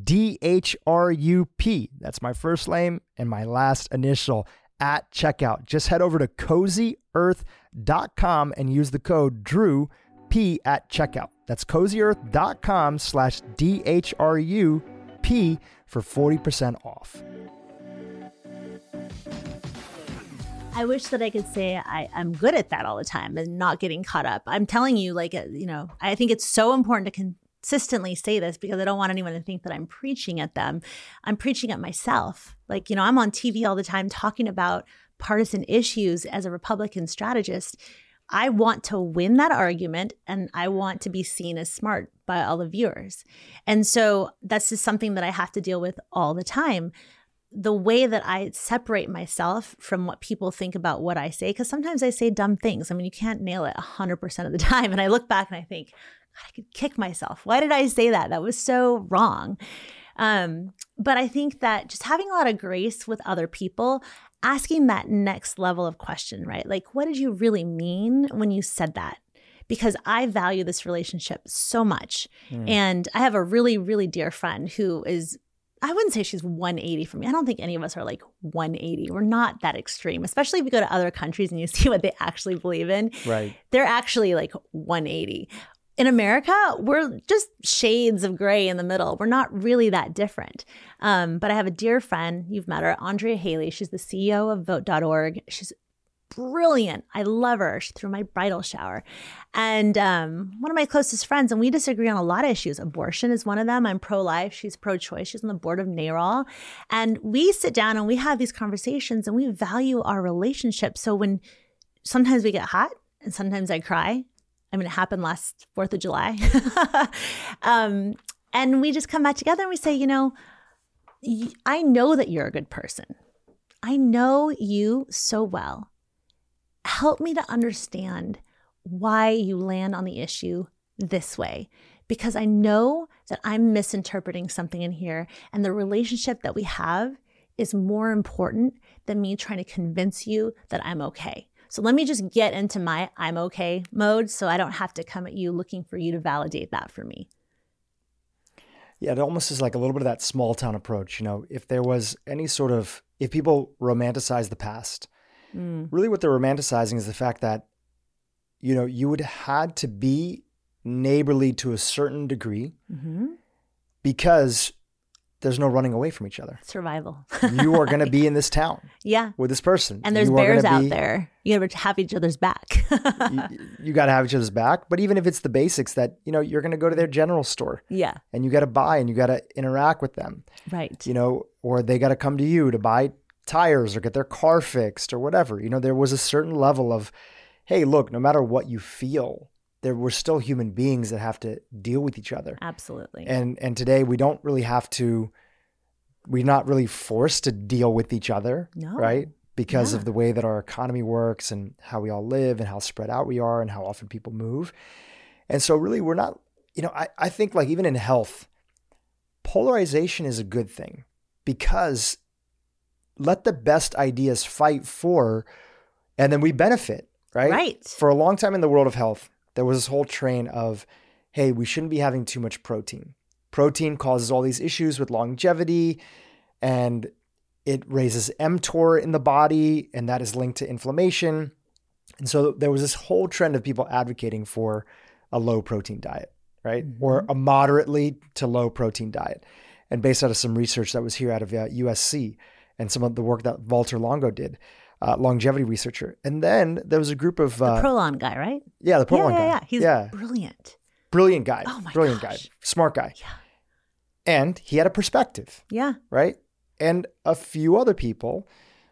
DHRUP. That's my first name and my last initial at checkout. Just head over to CozyEarth.com and use the code DREW P at checkout. That's CozyEarth.com/DHRUP for 40% off. I wish that I could say I'm good at that all the time and not getting caught up. I'm telling you, I think it's so important to consistently say this because I don't want anyone to think that I'm preaching at them. I'm preaching at myself. I'm on TV all the time talking about partisan issues as a Republican strategist. I want to win that argument and I want to be seen as smart by all the viewers. And so that's just something that I have to deal with all the time. The way that I separate myself from what people think about what I say, because sometimes I say dumb things. I mean, you can't nail it 100% of the time. And I look back and I think, God, I could kick myself. Why did I say that? That was so wrong. But I think that just having a lot of grace with other people, asking that next level of question, right? Like, what did you really mean when you said that? Because I value this relationship so much. And I have a really, really dear friend who is, I wouldn't say she's 180 for me. I don't think any of us are like 180. We're not that extreme, especially if you go to other countries and you see what they actually believe in. Right. They're actually like 180. In America, we're just shades of gray in the middle. We're not really that different. But I have a dear friend, you've met her, Andrea Haley. She's the CEO of Vote.org. She's brilliant. I love her. She threw my bridal shower. And one of my closest friends, and we disagree on a lot of issues. Abortion is one of them. I'm pro-life. She's pro-choice. She's on the board of NARAL. And we sit down and we have these conversations and we value our relationship. So when sometimes we get hot and sometimes I cry. I mean, it happened last 4th of July. And we just come back together and we say, I know that you're a good person. I know you so well. Help me to understand why you land on the issue this way, because I know that I'm misinterpreting something in here and the relationship that we have is more important than me trying to convince you that I'm okay. So let me just get into my I'm okay mode so I don't have to come at you looking for you to validate that for me. Yeah, it almost is like a little bit of that small town approach. If there was any sort of, if people romanticize the past, really what they're romanticizing is the fact that, you would had to be neighborly to a certain degree because there's no running away from each other. Survival. You are going to be in this town Yeah. with this person. And there's You are bears gonna out be- there. You got to have each other's back. You got to have each other's back. But even if it's the basics that, you know, you're going to go to their general store Yeah. and you got to buy and you got to interact with them, Right. you know, or they got to come to you to buy tires or get their car fixed or whatever. You know, there was a certain level of, hey, look, no matter what you feel, there were still human beings that have to deal with each other. Absolutely. And today we don't really have to, we're not really forced to deal with each other, No. right? Because Yeah. of the way that our economy works and how we all live and how spread out we are and how often people move. And so really we're not, you know, I think like even in health, polarization is a good thing because let the best ideas fight for, and then we benefit, right? Right. For a long time in the world of health, there was this whole train of, hey, we shouldn't be having too much protein. Protein causes all these issues with longevity and it raises mTOR in the body and that is linked to inflammation. And so there was this whole trend of people advocating for a low protein diet, right? Or a moderately to low protein diet. And based out of some research that was here out of USC and some of the work that Walter Longo did, longevity researcher. And then there was a group of... the Prolon guy, right? Yeah, the Prolon guy. Yeah. He's brilliant. Brilliant guy. Oh my Brilliant gosh. guy. Smart guy. Yeah. And he had a perspective, Yeah. right? And a few other people,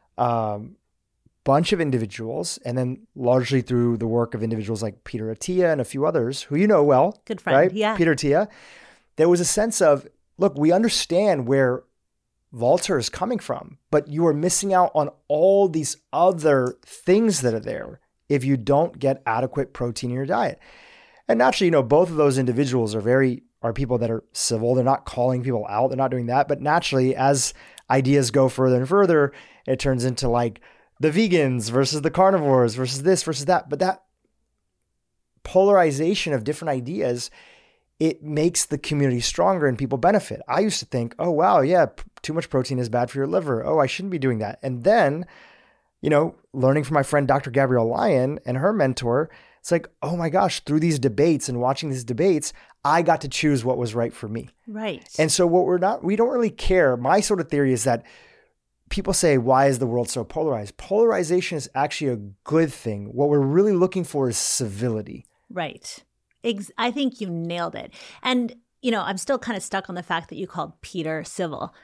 bunch of individuals, and then largely through the work of individuals like Peter Attia and a few others who you know well. Good friend. Right? Yeah. Peter Attia. There was a sense of, look, we understand where Walter is coming from, but you are missing out on all these other things that are there if you don't get adequate protein in your diet. And naturally, you know, both of those individuals are people that are civil. They're not calling people out. They're not doing that. But naturally, as ideas go further and further, it turns into like the vegans versus the carnivores versus this versus that. But that polarization of different ideas, it makes the community stronger and people benefit. I used to think, oh, wow, yeah, too much protein is bad for your liver. Oh, I shouldn't be doing that. And then, you know, learning from my friend, Dr. Gabrielle Lyon and her mentor, it's like, oh my gosh, through these debates and watching these debates, I got to choose what was right for me. Right. And so we don't really care. My sort of theory is that people say, why is the world so polarized? Polarization is actually a good thing. What we're really looking for is civility. Right. I think you nailed it. And, you know, I'm still kind of stuck on the fact that you called Peter civil.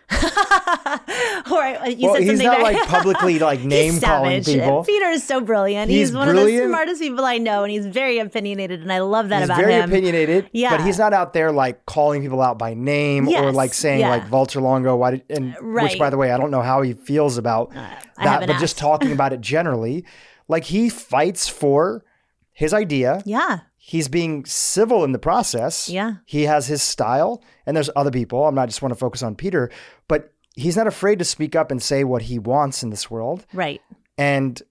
He's not like publicly like name calling people. Peter is so brilliant. He's one brilliant. of the smartest people I know, and he's very opiniated, and I love that about him. He's very opinionated, Yeah. but he's not out there like calling people out by name or Yes, like saying yeah. like Walter Longo, which Right. by the way, I don't know how he feels about I that, haven't but just asked. talking about it generally, like he fights for his idea. Yeah. He's being civil in the process. Yeah. He has his style, and there's other people. I'm not just want to focus on Peter, but he's not afraid to speak up and say what he wants in this world. Right. But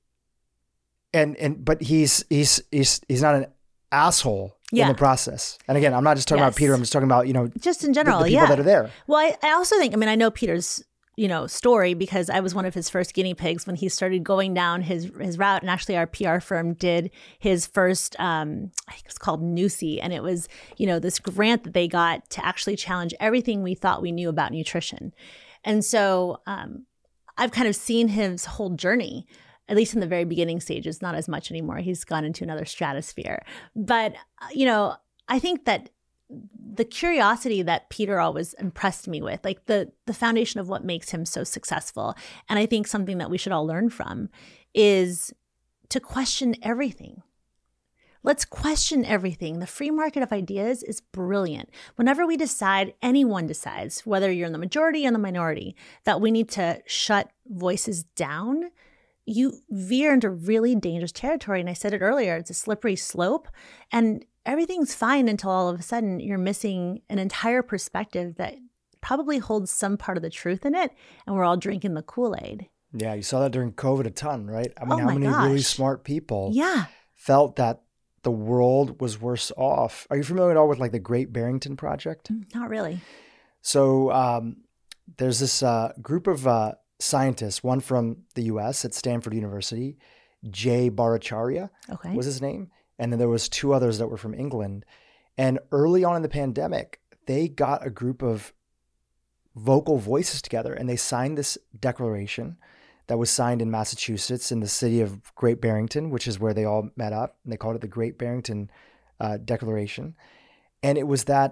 he's not an asshole in the process. And again, I'm not just talking about Yes. Peter. I'm just talking about, you know, Just in general, the people that are there. Well, I also think, I mean, I know Peter's, you know, story because I was one of his first guinea pigs when he started going down his route. And actually our PR firm did his first, I think it's called Nusi. And it was, you know, this grant that they got to actually challenge everything we thought we knew about nutrition. And so I've kind of seen his whole journey, at least in the very beginning stages, not as much anymore. He's gone into another stratosphere. But, you know, I think that the curiosity that Peter always impressed me with, like the foundation of what makes him so successful, and I think something that we should all learn from, is to question everything. Let's question everything. The free market of ideas is brilliant. Whenever we decide, anyone decides, whether you're in the majority or the minority, that we need to shut voices down, you veer into really dangerous territory. And I said it earlier, it's a slippery slope. And everything's fine until all of a sudden you're missing an entire perspective that probably holds some part of the truth in it. And we're all drinking the Kool-Aid. Yeah, you saw that during COVID a ton, right? I mean, Oh how my many really gosh. smart people Yeah. felt that the world was worse off? Are you familiar at all with like the Great Barrington Project? Not really. So there's this group of scientists, one from the US at Stanford University, Jay Bhattacharya Okay. was his name. And then there was two others that were from England. And early on in the pandemic, they got a group of vocal voices together, and they signed this declaration that was signed in Massachusetts in the city of Great Barrington, which is where they all met up. And they called it the Great Barrington Declaration. And it was that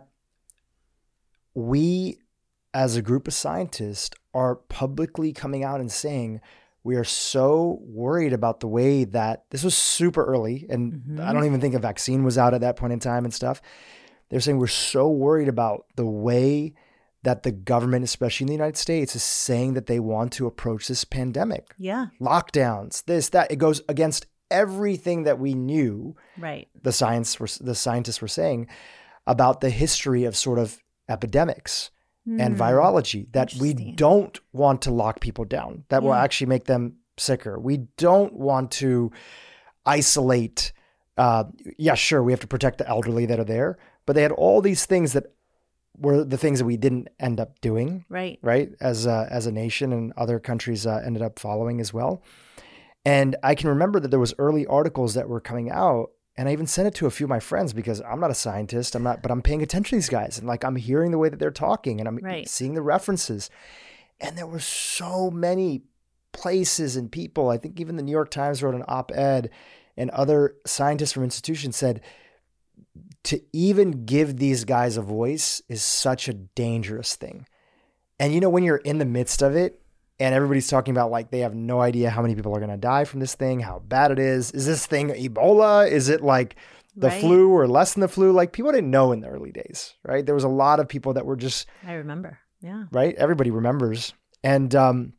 we, as a group of scientists, are publicly coming out and saying, we are so worried about the way that this was super early. And I don't even think a vaccine was out at that point in time and stuff. They're saying we're so worried about the way that the government, especially in the United States, is saying that they want to approach this pandemic. Yeah. Lockdowns, this, that. It goes against everything that we knew. Right. The scientists were saying about the history of sort of epidemics and virology, that we don't want to lock people down. That will actually make them sicker. We don't want to isolate. Yeah, sure, we have to protect the elderly that are there, but they had all these things that were the things that we didn't end up doing, right? As a nation, and other countries ended up following as well. And I can remember that there was early articles that were coming out, and I even sent it to a few of my friends because I'm not a scientist, but I'm paying attention to these guys, and like I'm hearing the way that they're talking, and I'm seeing the references. And there were so many places and people. I think even the New York Times wrote an op-ed, and other scientists from institutions said, to even give these guys a voice is such a dangerous thing. And you know, when you're in the midst of it and everybody's talking about like they have no idea how many people are going to die from this thing, how bad it is this thing Ebola? Is it like the flu or less than the flu? Like people didn't know in the early days, right? There was a lot of people that were just... I remember, yeah. Right? Everybody remembers. And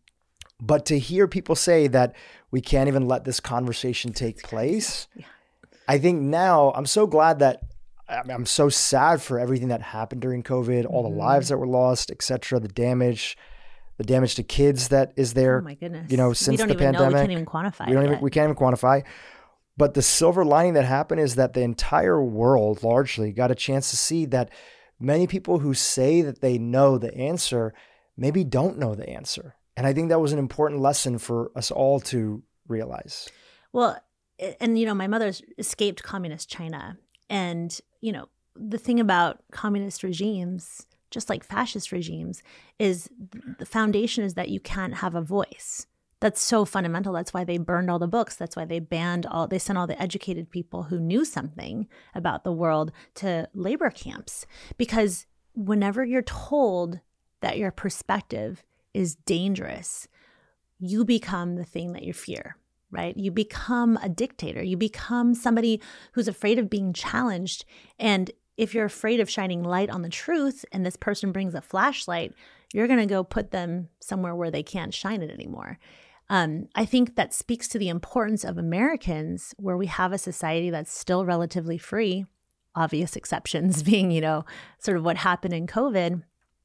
but to hear people say that we can't even let this conversation take place, I think now I'm so glad that I'm so sad for everything that happened during COVID, all the lives that were lost, et cetera, the damage to kids that is there. Oh my goodness. You know, since the pandemic. We can't even quantify we can't even quantify. But the silver lining that happened is that the entire world largely got a chance to see that many people who say that they know the answer maybe don't know the answer. And I think that was an important lesson for us all to realize. Well, and you know, my mother's escaped communist China. And, you know, the thing about communist regimes, just like fascist regimes, is the foundation is that you can't have a voice. That's so fundamental. That's why they burned all the books. That's why they sent all the educated people who knew something about the world to labor camps. Because whenever you're told that your perspective is dangerous, you become the thing that you fear. Right? You become a dictator. You become somebody who's afraid of being challenged. And if you're afraid of shining light on the truth and this person brings a flashlight, you're going to go put them somewhere where they can't shine it anymore. I think that speaks to the importance of Americans, where we have a society that's still relatively free, obvious exceptions being, you know, sort of what happened in COVID.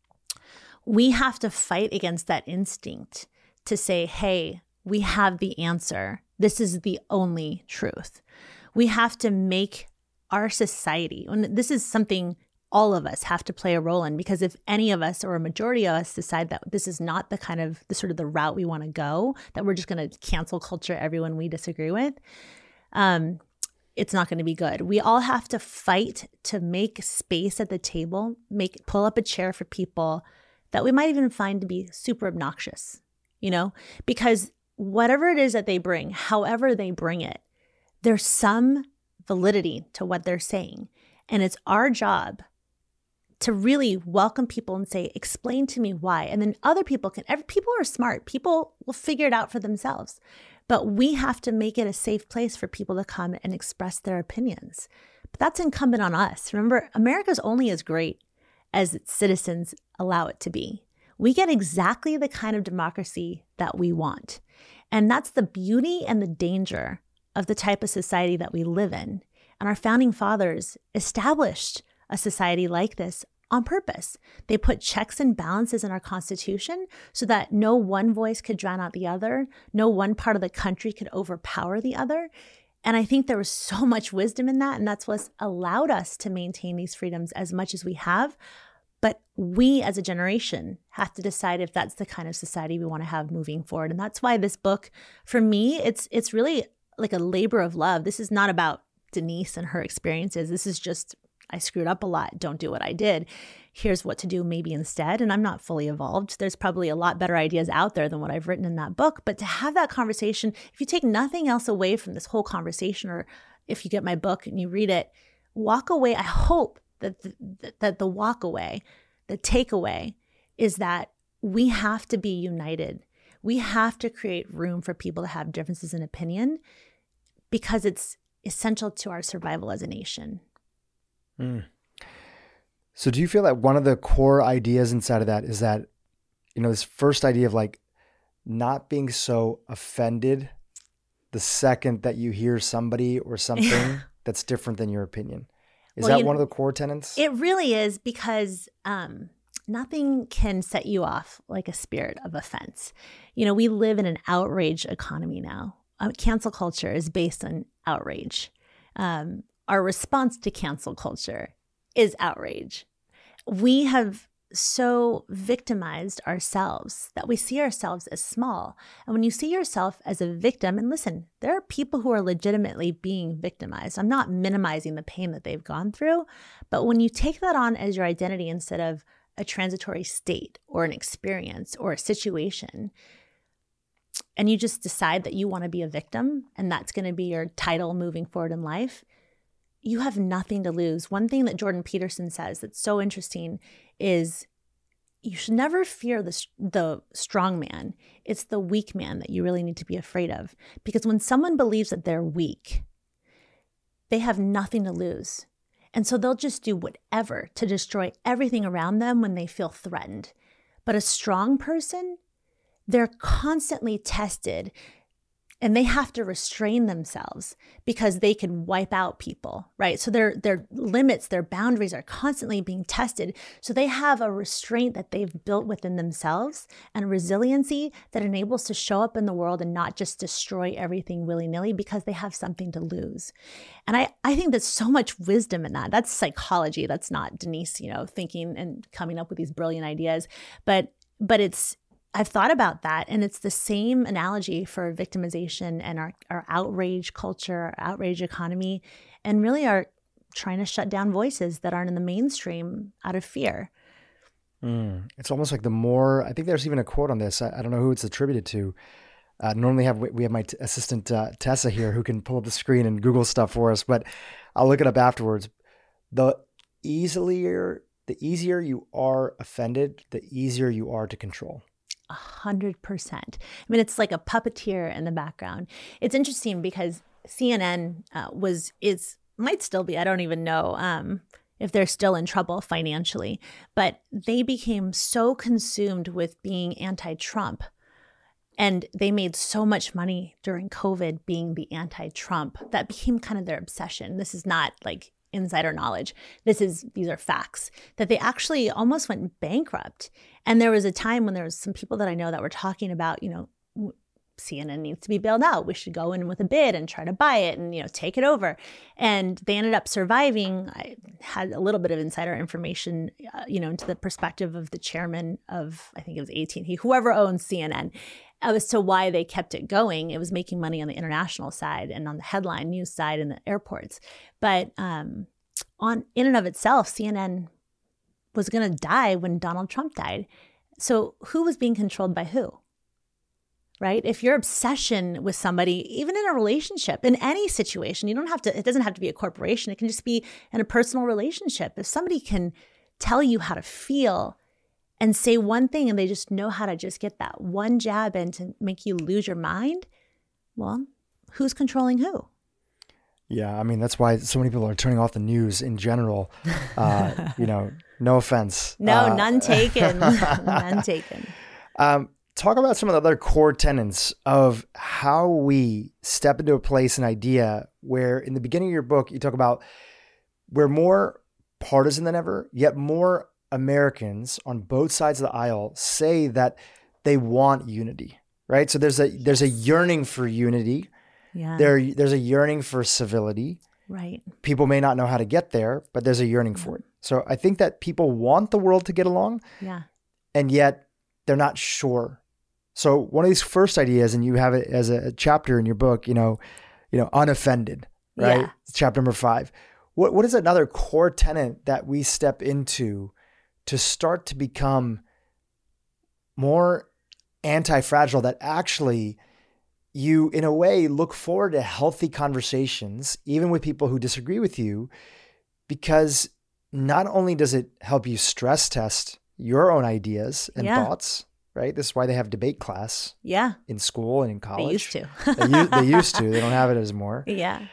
We have to fight against that instinct to say, hey, we have the answer. This is the only truth. We have to make our society, and this is something all of us have to play a role in, because if any of us or a majority of us decide that this is not the sort of the route we want to go, that we're just going to cancel culture everyone we disagree with, it's not going to be good. We all have to fight to make space at the table, pull up a chair for people that we might even find to be super obnoxious, you know, because whatever it is that they bring, however they bring it, there's some validity to what they're saying. And it's our job to really welcome people and say, explain to me why. And then other people people are smart. People will figure it out for themselves. But we have to make it a safe place for people to come and express their opinions. But that's incumbent on us. Remember, America's only as great as its citizens allow it to be. We get exactly the kind of democracy that we want. And that's the beauty and the danger of the type of society that we live in. And our founding fathers established a society like this on purpose. They put checks and balances in our Constitution so that no one voice could drown out the other, no one part of the country could overpower the other. And I think there was so much wisdom in that, and that's what's allowed us to maintain these freedoms as much as we have. But we as a generation have to decide if that's the kind of society we want to have moving forward. And that's why this book, for me, it's really like a labor of love. This is not about Denise and her experiences. This is just I screwed up a lot. Don't do what I did. Here's what to do maybe instead. And I'm not fully evolved. There's probably a lot better ideas out there than what I've written in that book. But to have that conversation, if you take nothing else away from this whole conversation, or if you get my book and you read it, walk away. I hope that the walk away, the takeaway is that we have to be united. We have to create room for people to have differences in opinion because it's essential to our survival as a nation. So do you feel that one of the core ideas inside of that is that, this first idea of like not being so offended the second that you hear somebody or something that's different than your opinion? Is that one of the core tenets? It really is, because nothing can set you off like a spirit of offense. We live in an outrage economy now. Cancel culture is based on outrage. Our response to cancel culture is outrage. We have so victimized ourselves that we see ourselves as small. And when you see yourself as a victim, and listen, there are people who are legitimately being victimized. I'm not minimizing the pain that they've gone through, but when you take that on as your identity instead of a transitory state or an experience or a situation, and you just decide that you want to be a victim and that's going to be your title moving forward in life, you have nothing to lose. One thing that Jordan Peterson says that's so interesting is you should never fear the strong man. It's the weak man that you really need to be afraid of. Because when someone believes that they're weak, they have nothing to lose. And so they'll just do whatever to destroy everything around them when they feel threatened. But a strong person, they're constantly tested and they have to restrain themselves because they can wipe out people, right? So their limits, their boundaries are constantly being tested. So they have a restraint that they've built within themselves and resiliency that enables to show up in the world and not just destroy everything willy-nilly because they have something to lose. And I think there's so much wisdom in that. That's psychology. That's not Denise, thinking and coming up with these brilliant ideas. But I've thought about that, and it's the same analogy for victimization and our outrage culture, our outrage economy, and really our trying to shut down voices that aren't in the mainstream out of fear. It's almost like I think there's even a quote on this. I don't know who it's attributed to. Normally we have my assistant Tessa here who can pull up the screen and Google stuff for us, but I'll look it up afterwards. The easier you are offended, the easier you are to control. 100%. I mean, it's like a puppeteer in the background. It's interesting because CNN might still be, I don't even know if they're still in trouble financially, but they became so consumed with being anti-Trump, and they made so much money during COVID being the anti-Trump. That became kind of their obsession. This is not like insider knowledge. These are facts, that they actually almost went bankrupt. And there was a time when there was some people that I know that were talking about, CNN needs to be bailed out. We should go in with a bid and try to buy it and, take it over. And they ended up surviving. I had a little bit of insider information, into the perspective of the chairman of, I think it was AT&T, whoever owns CNN, as to why they kept it going. It was making money on the international side and on the headline news side in the airports. But in and of itself, CNN was going to die when Donald Trump died. So who was being controlled by who? Right? If your obsession with somebody, even in a relationship, in any situation, it doesn't have to be a corporation. It can just be in a personal relationship. If somebody can tell you how to feel and say one thing and they just know how to just get that one jab in to make you lose your mind, well, who's controlling who? Yeah, I mean, that's why so many people are turning off the news in general. No offense. No, none taken. None taken. Talk about some of the other core tenets of how we step into a place, an idea where in the beginning of your book, you talk about we're more partisan than ever, yet more Americans on both sides of the aisle say that they want unity, right? So there's a yearning for unity. Yeah. There's a yearning for civility. Right. People may not know how to get there, but there's a yearning for it. So I think that people want the world to get along. Yeah. And yet they're not sure. So one of these first ideas, and you have it as a chapter in your book, unoffended, right? Yeah. Chapter number 5. what is another core tenet that we step into to start to become more anti-fragile, that actually you, in a way, look forward to healthy conversations, even with people who disagree with you, because not only does it help you stress test your own ideas and thoughts, right? This is why they have debate class in school and in college. They used to. They used to. They don't have it anymore. Yeah.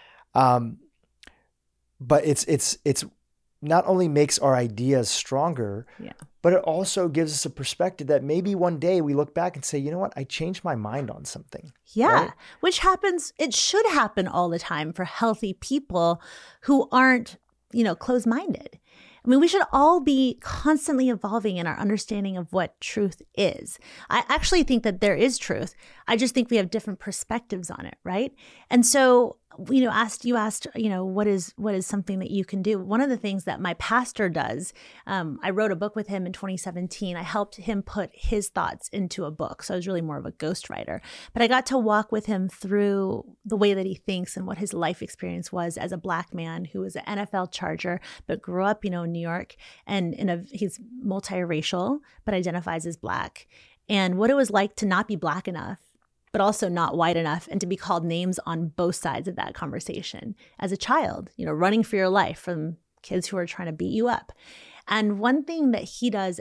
But it's not only makes our ideas stronger, but it also gives us a perspective that maybe one day we look back and say, you know what, I changed my mind on something. Yeah, right? Which happens, it should happen all the time for healthy people who aren't, closed-minded. I mean, we should all be constantly evolving in our understanding of what truth is. I actually think that there is truth. I just think we have different perspectives on it, right? And so, you asked, what is something that you can do? One of the things that my pastor does, I wrote a book with him in 2017. I helped him put his thoughts into a book. So I was really more of a ghostwriter. But I got to walk with him through the way that he thinks and what his life experience was as a Black man who was an NFL Charger, but grew up, in New York, and he's multiracial, but identifies as Black. And what it was like to not be Black enough, but also not white enough, and to be called names on both sides of that conversation as a child, running for your life from kids who are trying to beat you up. And one thing that he does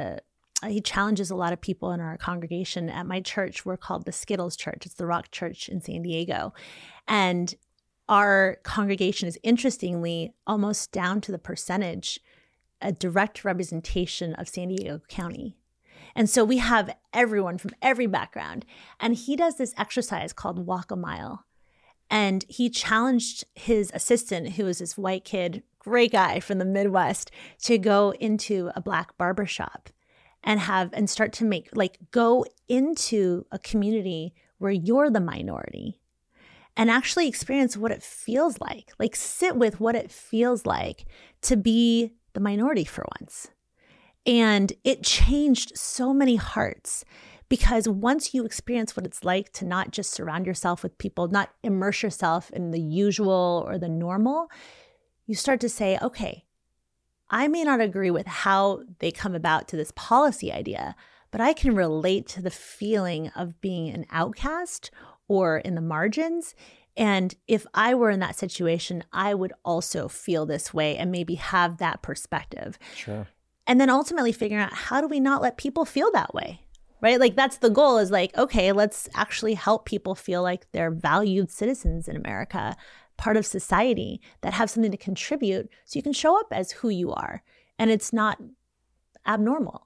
he challenges a lot of people in our congregation. At my church, we're called the Skittles Church. It's the Rock Church in San Diego. And our congregation is, interestingly, almost down to the percentage, a direct representation of San Diego County. And so we have everyone from every background. And he does this exercise called Walk a Mile. And he challenged his assistant, who is this white kid, great guy from the Midwest, to go into a Black barbershop and start to go into a community where you're the minority and actually experience what it feels like sit with what it feels like to be the minority for once. And it changed so many hearts, because once you experience what it's like to not just surround yourself with people, not immerse yourself in the usual or the normal, you start to say, okay, I may not agree with how they come about to this policy idea, but I can relate to the feeling of being an outcast or in the margins. And if I were in that situation, I would also feel this way and maybe have that perspective. Sure. And then ultimately figuring out, how do we not let people feel that way, right? That's the goal, is okay, let's actually help people feel like they're valued citizens in America, part of society, that have something to contribute, so you can show up as who you are and it's not abnormal.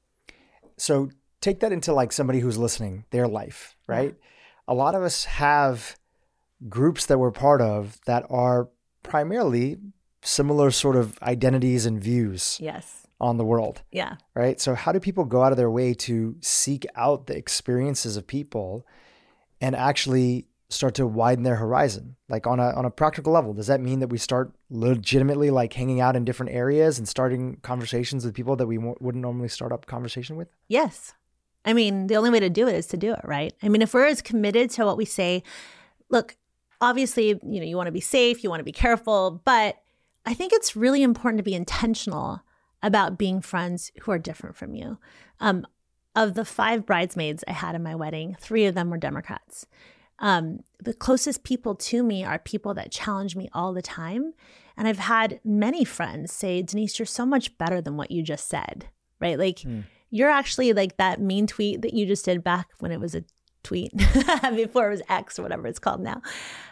So take that into somebody who's listening, their life, right? Yeah. A lot of us have groups that we're part of that are primarily similar sort of identities and views. Yes. On the world. Yeah. Right. So how do people go out of their way to seek out the experiences of people and actually start to widen their horizon? On a practical level, does that mean that we start legitimately hanging out in different areas and starting conversations with people that we wouldn't normally start up conversation with? Yes. I mean, the only way to do it is to do it, right? I mean, if we're as committed to what we say, look, obviously, you want to be safe, you want to be careful, but I think it's really important to be intentional about being friends who are different from you. Of the 5 bridesmaids I had in my wedding, 3 of them were Democrats. The closest people to me are people that challenge me all the time. And I've had many friends say, Denise, you're so much better than what you just said, right? You're actually that mean tweet that you just did back when it was a tweet, before it was X or whatever it's called now.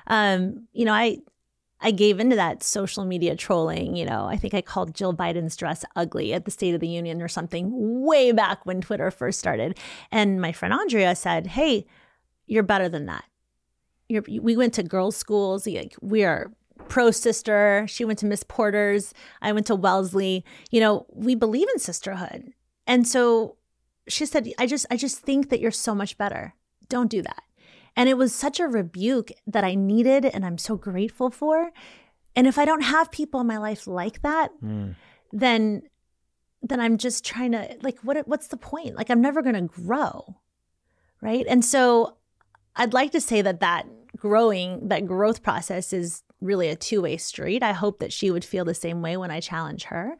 I gave into that social media trolling. I think I called Jill Biden's dress ugly at the State of the Union or something way back when Twitter first started. And my friend Andrea said, hey, you're better than that. We went to girls' schools. We are pro-sister. She went to Miss Porter's. I went to Wellesley. We believe in sisterhood. And so she said, I just think that you're so much better. Don't do that. And it was such a rebuke that I needed, and I'm so grateful for. And if I don't have people in my life like that, then I'm just trying to what's the point? I'm never going to grow, right? And so I'd like to say that growth process is really a two-way street. I hope that she would feel the same way when I challenge her.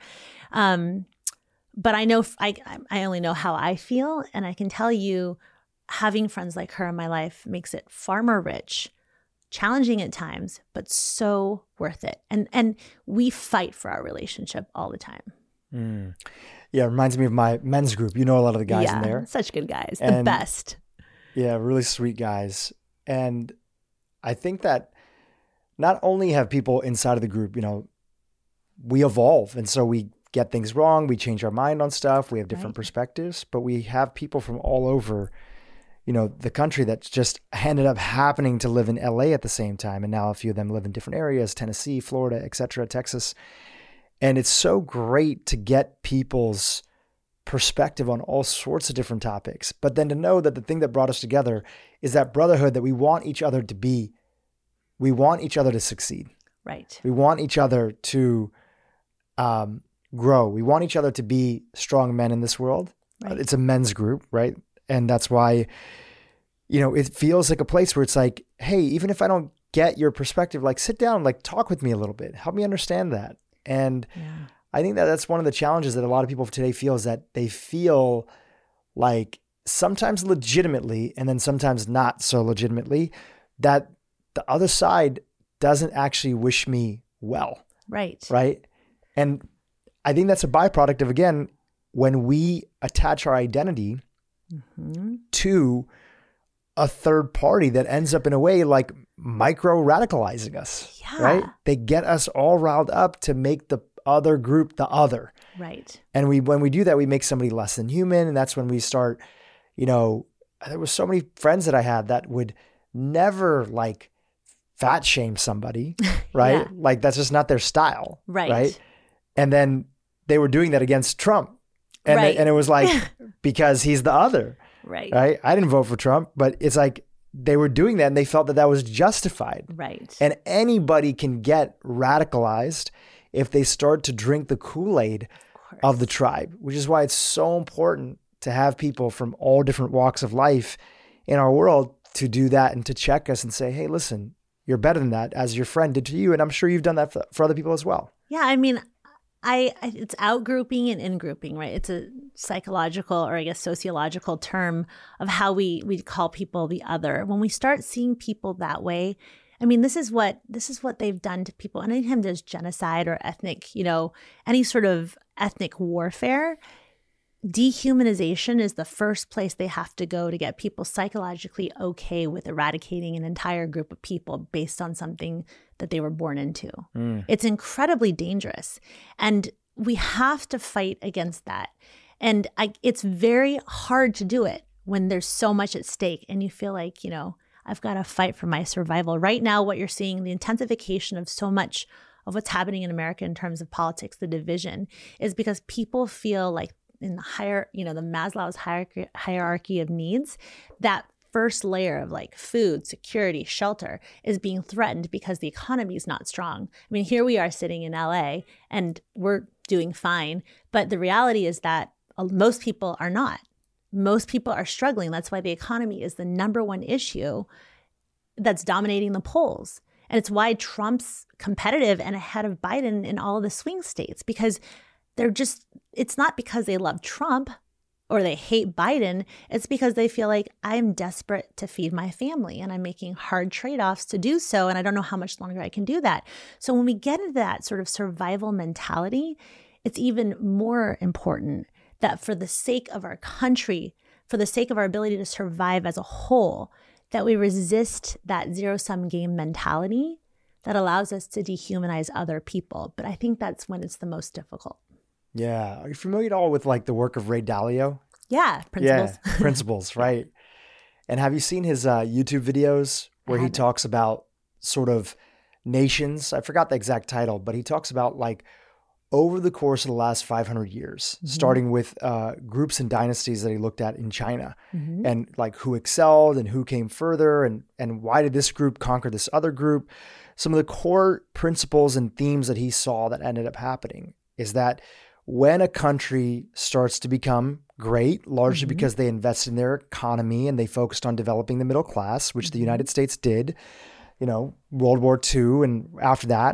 But I know I only know how I feel. And I can tell you, having friends like her in my life makes it far more rich, challenging at times, but so worth it. And we fight for our relationship all the time. Yeah, it reminds me of my men's group. You know a lot of the guys in there. Such good guys. The best. Yeah, really sweet guys. And I think that not only have people inside of the group, we evolve. And so we get things wrong. We change our mind on stuff. We have different perspectives, but we have people from all over, the country that's just ended up happening to live in LA at the same time. And now a few of them live in different areas, Tennessee, Florida, et cetera, Texas. And it's so great to get people's perspective on all sorts of different topics. But then to know that the thing that brought us together is that brotherhood that we want each other to be. We want each other to succeed. Right. We want each other to grow. We want each other to be strong men in this world. Right. It's a men's group, right? And that's why, it feels like a place where it's like, hey, even if I don't get your perspective, like sit down, like talk with me a little bit. Help me understand that. And I think that that's one of the challenges that a lot of people today feel, is that they feel like sometimes legitimately, and then sometimes not so legitimately, that the other side doesn't actually wish me well. Right. Right. And I think that's a byproduct of, again, when we attach our identity to a third party that ends up in a way like micro radicalizing us, right? They get us all riled up to make the other group the other. Right. And when we do that, we make somebody less than human. And that's when we start, there was so many friends that I had that would never like fat shame somebody, right? Like that's just not their style. Right. And then they were doing that against Trump. And, and it was like, because he's the other. Right. I didn't vote for Trump, but it's like they were doing that and they felt that that was justified. Right. And anybody can get radicalized if they start to drink the Kool-Aid of the tribe, which is why it's so important to have people from all different walks of life in our world to do that and to check us and say, hey, listen, you're better than that, as your friend did to you. And I'm sure you've done that for other people as well. Yeah. I mean, it's out-grouping and in-grouping, right? It's a psychological, or I guess sociological term of how we call people the other. When we start seeing people that way, I mean, this is what they've done to people. And anytime there's genocide or ethnic, any sort of ethnic warfare, dehumanization is the first place they have to go to get people psychologically okay with eradicating an entire group of people based on something that they were born into. It's incredibly dangerous. And we have to fight against that. And it's very hard to do it when there's so much at stake and you feel like, I've got to fight for my survival. Right now, what you're seeing, the intensification of so much of what's happening in America in terms of politics, the division, is because people feel like in the higher, the Maslow's hierarchy of needs, that first layer of like food, security, shelter is being threatened because the economy is not strong. I mean, here we are sitting in LA and we're doing fine. But the reality is that most people are not. Most people are struggling. That's why the economy is the number one issue that's dominating the polls. And it's why Trump's competitive and ahead of Biden in all of the swing states, because it's not because they love Trump or they hate Biden. It's because they feel like I'm desperate to feed my family and I'm making hard trade-offs to do so. And I don't know how much longer I can do that. So when we get into that sort of survival mentality, it's even more important that for the sake of our country, for the sake of our ability to survive as a whole, that we resist that zero-sum game mentality that allows us to dehumanize other people. But I think that's when it's the most difficult. Yeah. Are you familiar at all with like the work of Ray Dalio? Yeah. Principles. Yeah, Principles, right. And have you seen his YouTube videos where he talks about sort of nations? I forgot the exact title, but he talks about like over the course of the last 500 years, starting with groups and dynasties that he looked at in China and like who excelled and who came further and why did this group conquer this other group? Some of the core principles and themes that he saw that ended up happening is that when a country starts to become great, largely because they invested in their economy and they focused on developing the middle class, which the United States did, World War II and after that,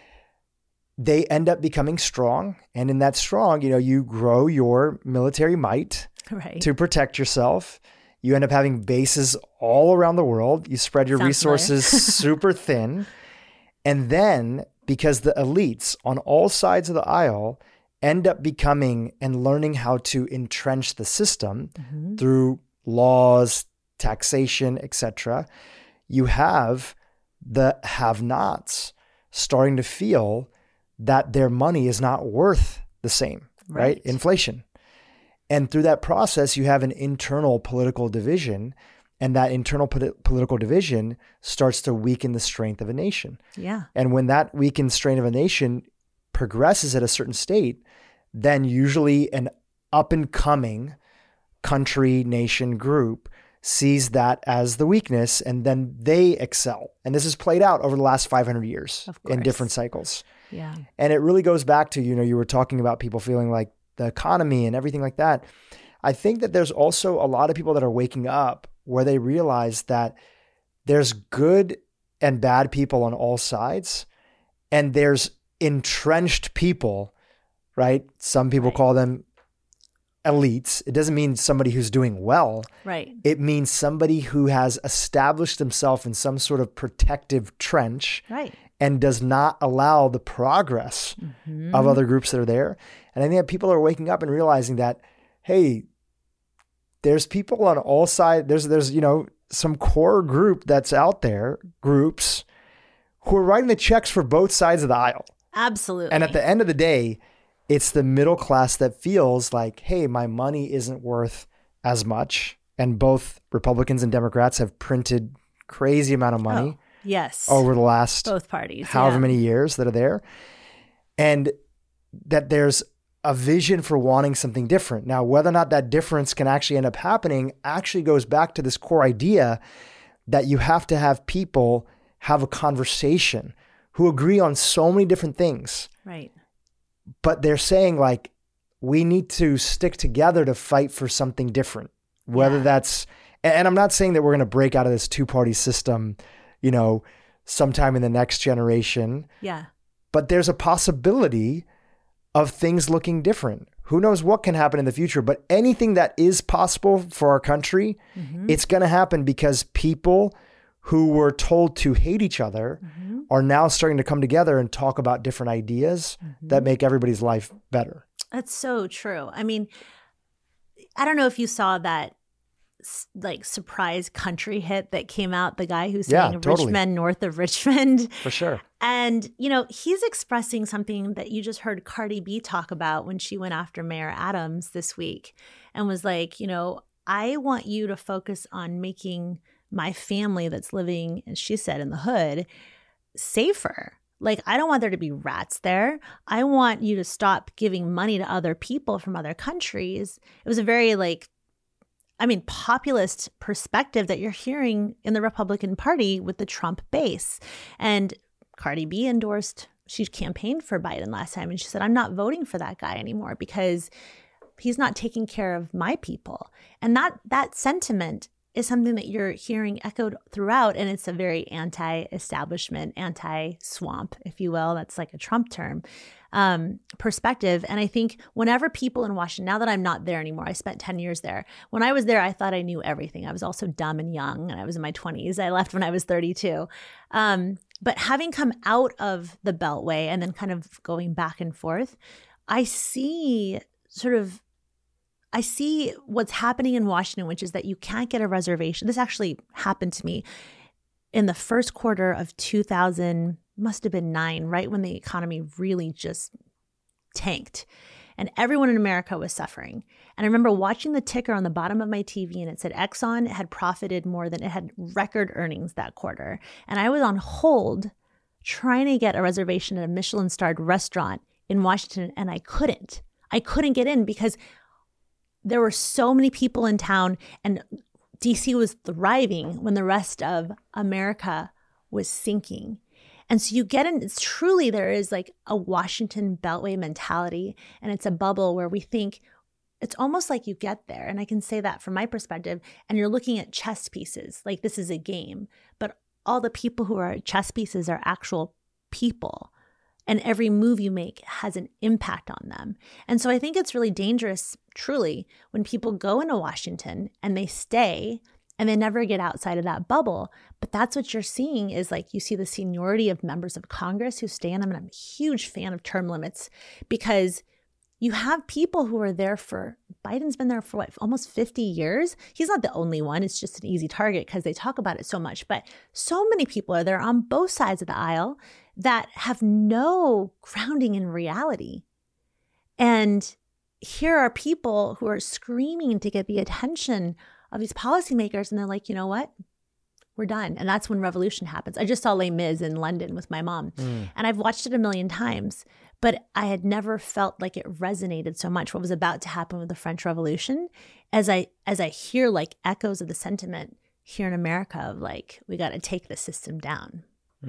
they end up becoming strong. And in that strong, you grow your military might to protect yourself. You end up having bases all around the world. You spread your resources super thin. And then because the elites on all sides of the aisle end up becoming and learning how to entrench the system through laws, taxation, etc., you have the have-nots starting to feel that their money is not worth the same, right? Inflation. And through that process, you have an internal political division, and that internal political division starts to weaken the strength of a nation. Yeah. And when that weakened strength of a nation progresses at a certain state, then usually an up-and-coming country, nation, group sees that as the weakness, and then they excel. And this has played out over the last 500 years in different cycles. Yeah. And it really goes back to, you were talking about people feeling like the economy and everything like that. I think that there's also a lot of people that are waking up where they realize that there's good and bad people on all sides, and there's entrenched people, right? Some people call them elites. It doesn't mean somebody who's doing well. Right. It means somebody who has established himself in some sort of protective trench and does not allow the progress of other groups that are there. And I think that people are waking up and realizing that, hey, there's people on all sides. There's some core group that's out there, groups who are writing the checks for both sides of the aisle. Absolutely. And at the end of the day, it's the middle class that feels like, hey, my money isn't worth as much. And both Republicans and Democrats have printed crazy amount of money over the last both parties, however many years that are there. And that there's a vision for wanting something different. Now, whether or not that difference can actually end up happening actually goes back to this core idea that you have to have people have a conversation who agree on so many different things. Right. But they're saying like, we need to stick together to fight for something different, whether that's, and I'm not saying that we're going to break out of this two-party system, sometime in the next generation. Yeah. But there's a possibility of things looking different. Who knows what can happen in the future, but anything that is possible for our country, it's going to happen because people who were told to hate each other are now starting to come together and talk about different ideas that make everybody's life better. That's so true. I mean, I don't know if you saw that like surprise country hit that came out, the guy who's saying Richmond, north of Richmond. For sure. And, he's expressing something that you just heard Cardi B talk about when she went after Mayor Adams this week and was like, I want you to focus on making my family that's living, as she said, in the hood, safer. Like, I don't want there to be rats there. I want you to stop giving money to other people from other countries. It was a very populist perspective that you're hearing in the Republican Party with the Trump base. And Cardi B she campaigned for Biden last time, and she said, I'm not voting for that guy anymore because he's not taking care of my people. And that sentiment is something that you're hearing echoed throughout, and it's a very anti-establishment, anti-swamp, if you will. That's like a Trump term, perspective. And I think whenever people in Washington, now that I'm not there anymore, I spent 10 years there. When I was there, I thought I knew everything. I was also dumb and young, and I was in my 20s. I left when I was 32. But having come out of the Beltway and then kind of going back and forth, I see what's happening in Washington, which is that you can't get a reservation. This actually happened to me in the first quarter of 2000, must have been 9, right when the economy really just tanked. And everyone in America was suffering. And I remember watching the ticker on the bottom of my TV, and it said Exxon had profited more than it had record earnings that quarter. And I was on hold trying to get a reservation at a Michelin-starred restaurant in Washington, and I couldn't. I couldn't get in because there were so many people in town, and DC was thriving when the rest of America was sinking. And so you get in, it's truly, there is like a Washington Beltway mentality, and it's a bubble where we think it's almost like you get there. And I can say that from my perspective, and you're looking at chess pieces, like this is a game, but all the people who are chess pieces are actual people. And every move you make has an impact on them. And so I think it's really dangerous, truly, when people go into Washington and they stay and they never get outside of that bubble. But that's what you're seeing is like you see the seniority of members of Congress who stay in them. And I'm a huge fan of term limits because you have people who are there for, Biden's been there for what, almost 50 years? He's not the only one. It's just an easy target because they talk about it so much. But so many people are there on both sides of the aisle that have no grounding in reality. And here are people who are screaming to get the attention of these policymakers. And they're like, you know what? We're done. And that's when revolution happens. I just saw Les Mis in London with my mom. And I've watched it a million times. But I had never felt like it resonated so much what was about to happen with the French Revolution as I hear like echoes of the sentiment here in America of like, we got to take the system down.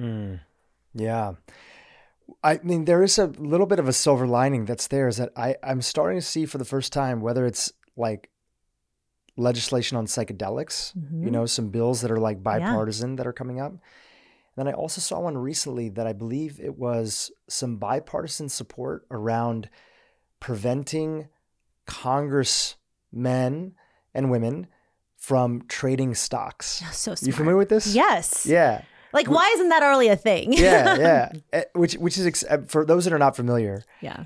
Yeah. I mean, there is a little bit of a silver lining that's there is that I'm starting to see for the first time, whether it's like legislation on psychedelics, you know, some bills that are like bipartisan that are coming up. And then I also saw one recently that I believe it was some bipartisan support around preventing congressmen and women from trading stocks. So smart. You familiar with this? Yes. Yeah. Like, why isn't that already a thing? Yeah. Which is, for those that are not familiar,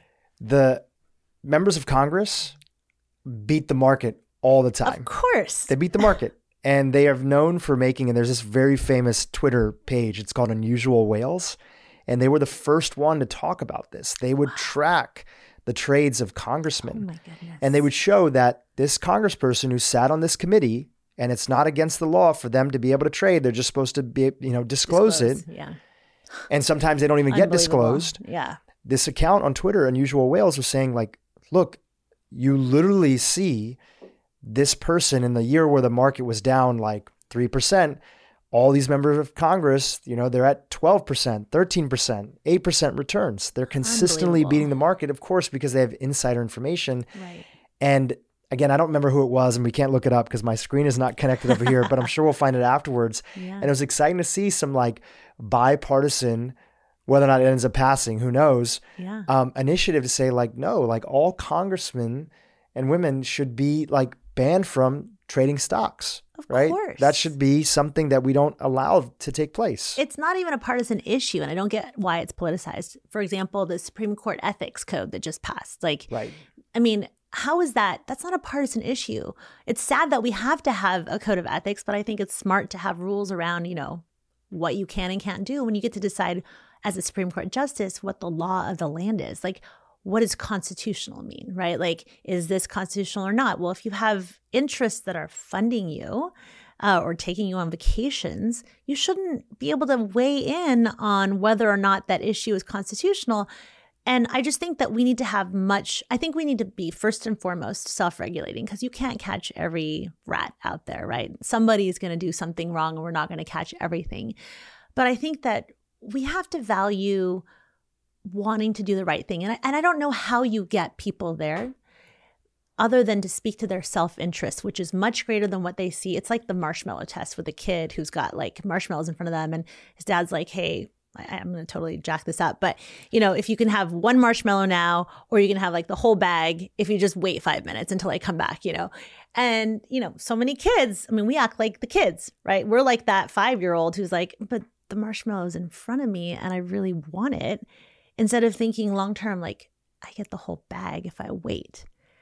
the members of Congress beat the market all the time. Of course. They beat the market. And they are known for making, and there's this very famous Twitter page, it's called Unusual Whales. And they were the first one to talk about this. They would track the trades of congressmen. Oh my goodness. And they would show that this congressperson who sat on this committee, and it's not against the law for them to be able to trade. They're just supposed to be, disclose it. Yeah. And sometimes they don't even get disclosed. Yeah. This account on Twitter, Unusual Whales, was saying like, look, you literally see this person in the year where the market was down like 3%, all these members of Congress, they're at 12%, 13%, 8% returns. They're consistently beating the market, of course, because they have insider information. Right. And again, I don't remember who it was and we can't look it up because my screen is not connected over here, but I'm sure we'll find it afterwards. Yeah. And it was exciting to see some like bipartisan, whether or not it ends up passing, who knows, initiative to say like, no, like all congressmen and women should be like banned from trading stocks, right? Course. That should be something that we don't allow to take place. It's not even a partisan issue, and I don't get why it's politicized. For example, the Supreme Court ethics code that just passed. Like, right. I mean, how is that? That's not a partisan issue. It's sad that we have to have a code of ethics, but I think it's smart to have rules around, what you can and can't do when you get to decide as a Supreme Court justice what the law of the land is. Like, what does constitutional mean, right? Like, is this constitutional or not? Well, if you have interests that are funding you or taking you on vacations, you shouldn't be able to weigh in on whether or not that issue is constitutional. And I just think that we need to have I think we need to be first and foremost self-regulating because you can't catch every rat out there, right? Somebody's going to do something wrong and we're not going to catch everything. But I think that we have to value wanting to do the right thing. And I don't know how you get people there other than to speak to their self-interest, which is much greater than what they see. It's like the marshmallow test with a kid who's got like marshmallows in front of them and his dad's like, hey, I'm going to totally jack this up. But, if you can have one marshmallow now, or you can have like the whole bag if you just wait 5 minutes until I come back, And, so many kids, I mean, we act like the kids, right? We're like that 5-year-old who's like, but the marshmallow's in front of me and I really want it. Instead of thinking long-term, like, I get the whole bag if I wait.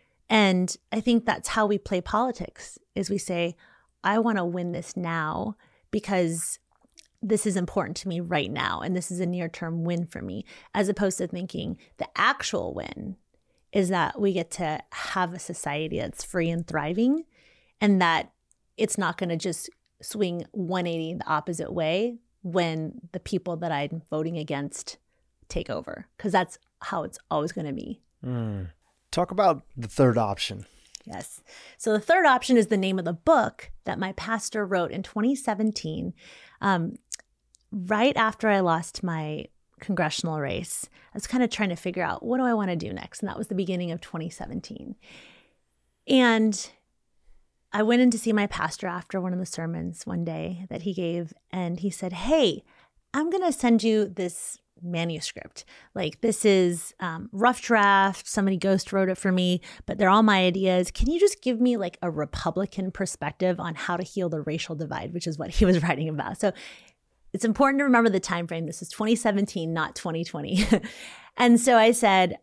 And I think that's how we play politics, is we say, I want to win this now because this is important to me right now. And this is a near-term win for me, as opposed to thinking the actual win is that we get to have a society that's free and thriving and that it's not going to just swing 180 the opposite way when the people that I'm voting against take over, because that's how it's always going to be. Talk about the third option. Yes. So the third option is the name of the book that my pastor wrote in 2017, right after I lost my congressional race. I was kind of trying to figure out, what do I want to do next? And that was the beginning of 2017. And I went in to see my pastor after one of the sermons one day that he gave, and he said, hey, I'm going to send you this manuscript. Like, this is rough draft. Somebody ghost wrote it for me, but they're all my ideas. Can you just give me like a Republican perspective on how to heal the racial divide, which is what he was writing about. So it's important to remember the time frame. This is 2017, not 2020. And so I said,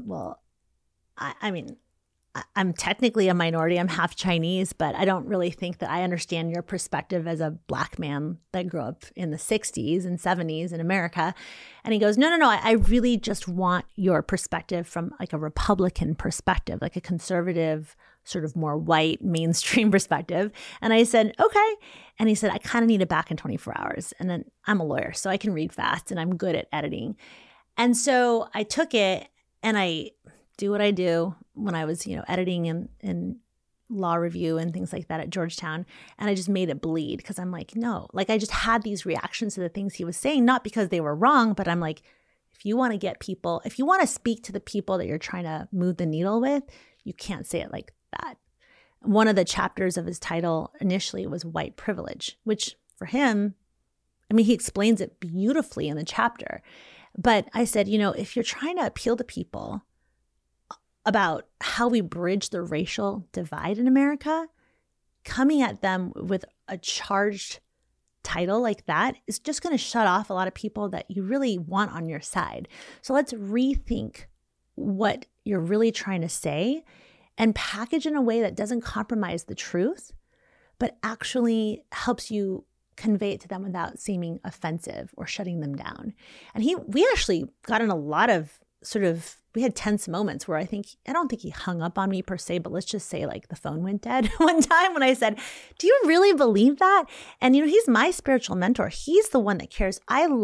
I'm technically a minority. I'm half Chinese, but I don't really think that I understand your perspective as a Black man that grew up in the 60s and 70s in America. And he goes, no. I really just want your perspective from like a Republican perspective, like a conservative, sort of more white, mainstream perspective. And I said, okay. And he said, I kind of need it back in 24 hours. And then I'm a lawyer, so I can read fast and I'm good at editing. And so I took it and I do what I do when I was, editing in law review and things like that at Georgetown. And I just made it bleed because I'm like, no, like I just had these reactions to the things he was saying, not because they were wrong, but I'm like, if you want to get people, if you want to speak to the people that you're trying to move the needle with, you can't say it like that. One of the chapters of his title initially was white privilege, which for him, he explains it beautifully in the chapter. But I said, if you're trying to appeal to people about how we bridge the racial divide in America, coming at them with a charged title like that is just going to shut off a lot of people that you really want on your side. So let's rethink what you're really trying to say and package in a way that doesn't compromise the truth, but actually helps you convey it to them without seeming offensive or shutting them down. And we actually got in a lot of we had tense moments where I don't think he hung up on me per se, but let's just say like the phone went dead one time when I said, do you really believe that? And, he's my spiritual mentor. He's the one that cares.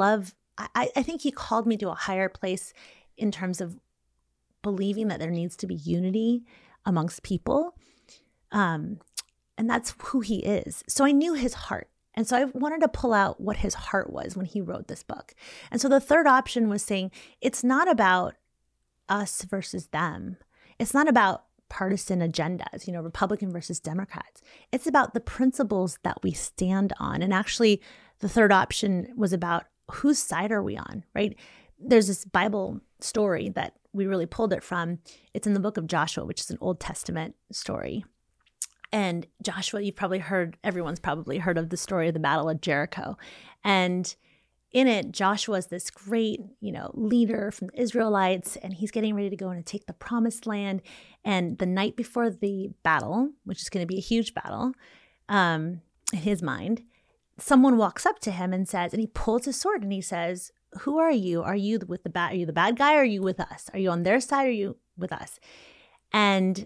I think he called me to a higher place in terms of believing that there needs to be unity amongst people. And that's who he is. So I knew his heart. And so I wanted to pull out what his heart was when he wrote this book. And so the third option was saying, it's not about us versus them. It's not about partisan agendas, Republican versus Democrats. It's about the principles that we stand on. And actually, the third option was about whose side are we on, right? There's this Bible story that we really pulled it from. It's in the book of Joshua, which is an Old Testament story. And Joshua, everyone's probably heard of the story of the Battle of Jericho. And in it, Joshua is this great, leader from the Israelites, and he's getting ready to go and take the promised land. And the night before the battle, which is going to be a huge battle, in his mind, someone walks up to him and he pulls his sword and he says, who are you? Are you the bad guy or are you with us? Are you on their side or are you with us? And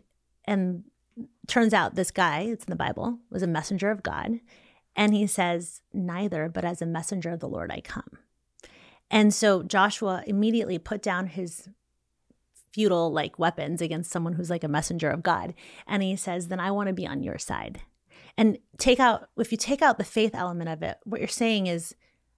turns out this guy, it's in the Bible, was a messenger of God. And he says, neither, but as a messenger of the Lord I come. And so Joshua immediately put down his feudal weapons against someone who's like a messenger of God. And he says, then I want to be on your side. And if you take out the faith element of it, what you're saying is,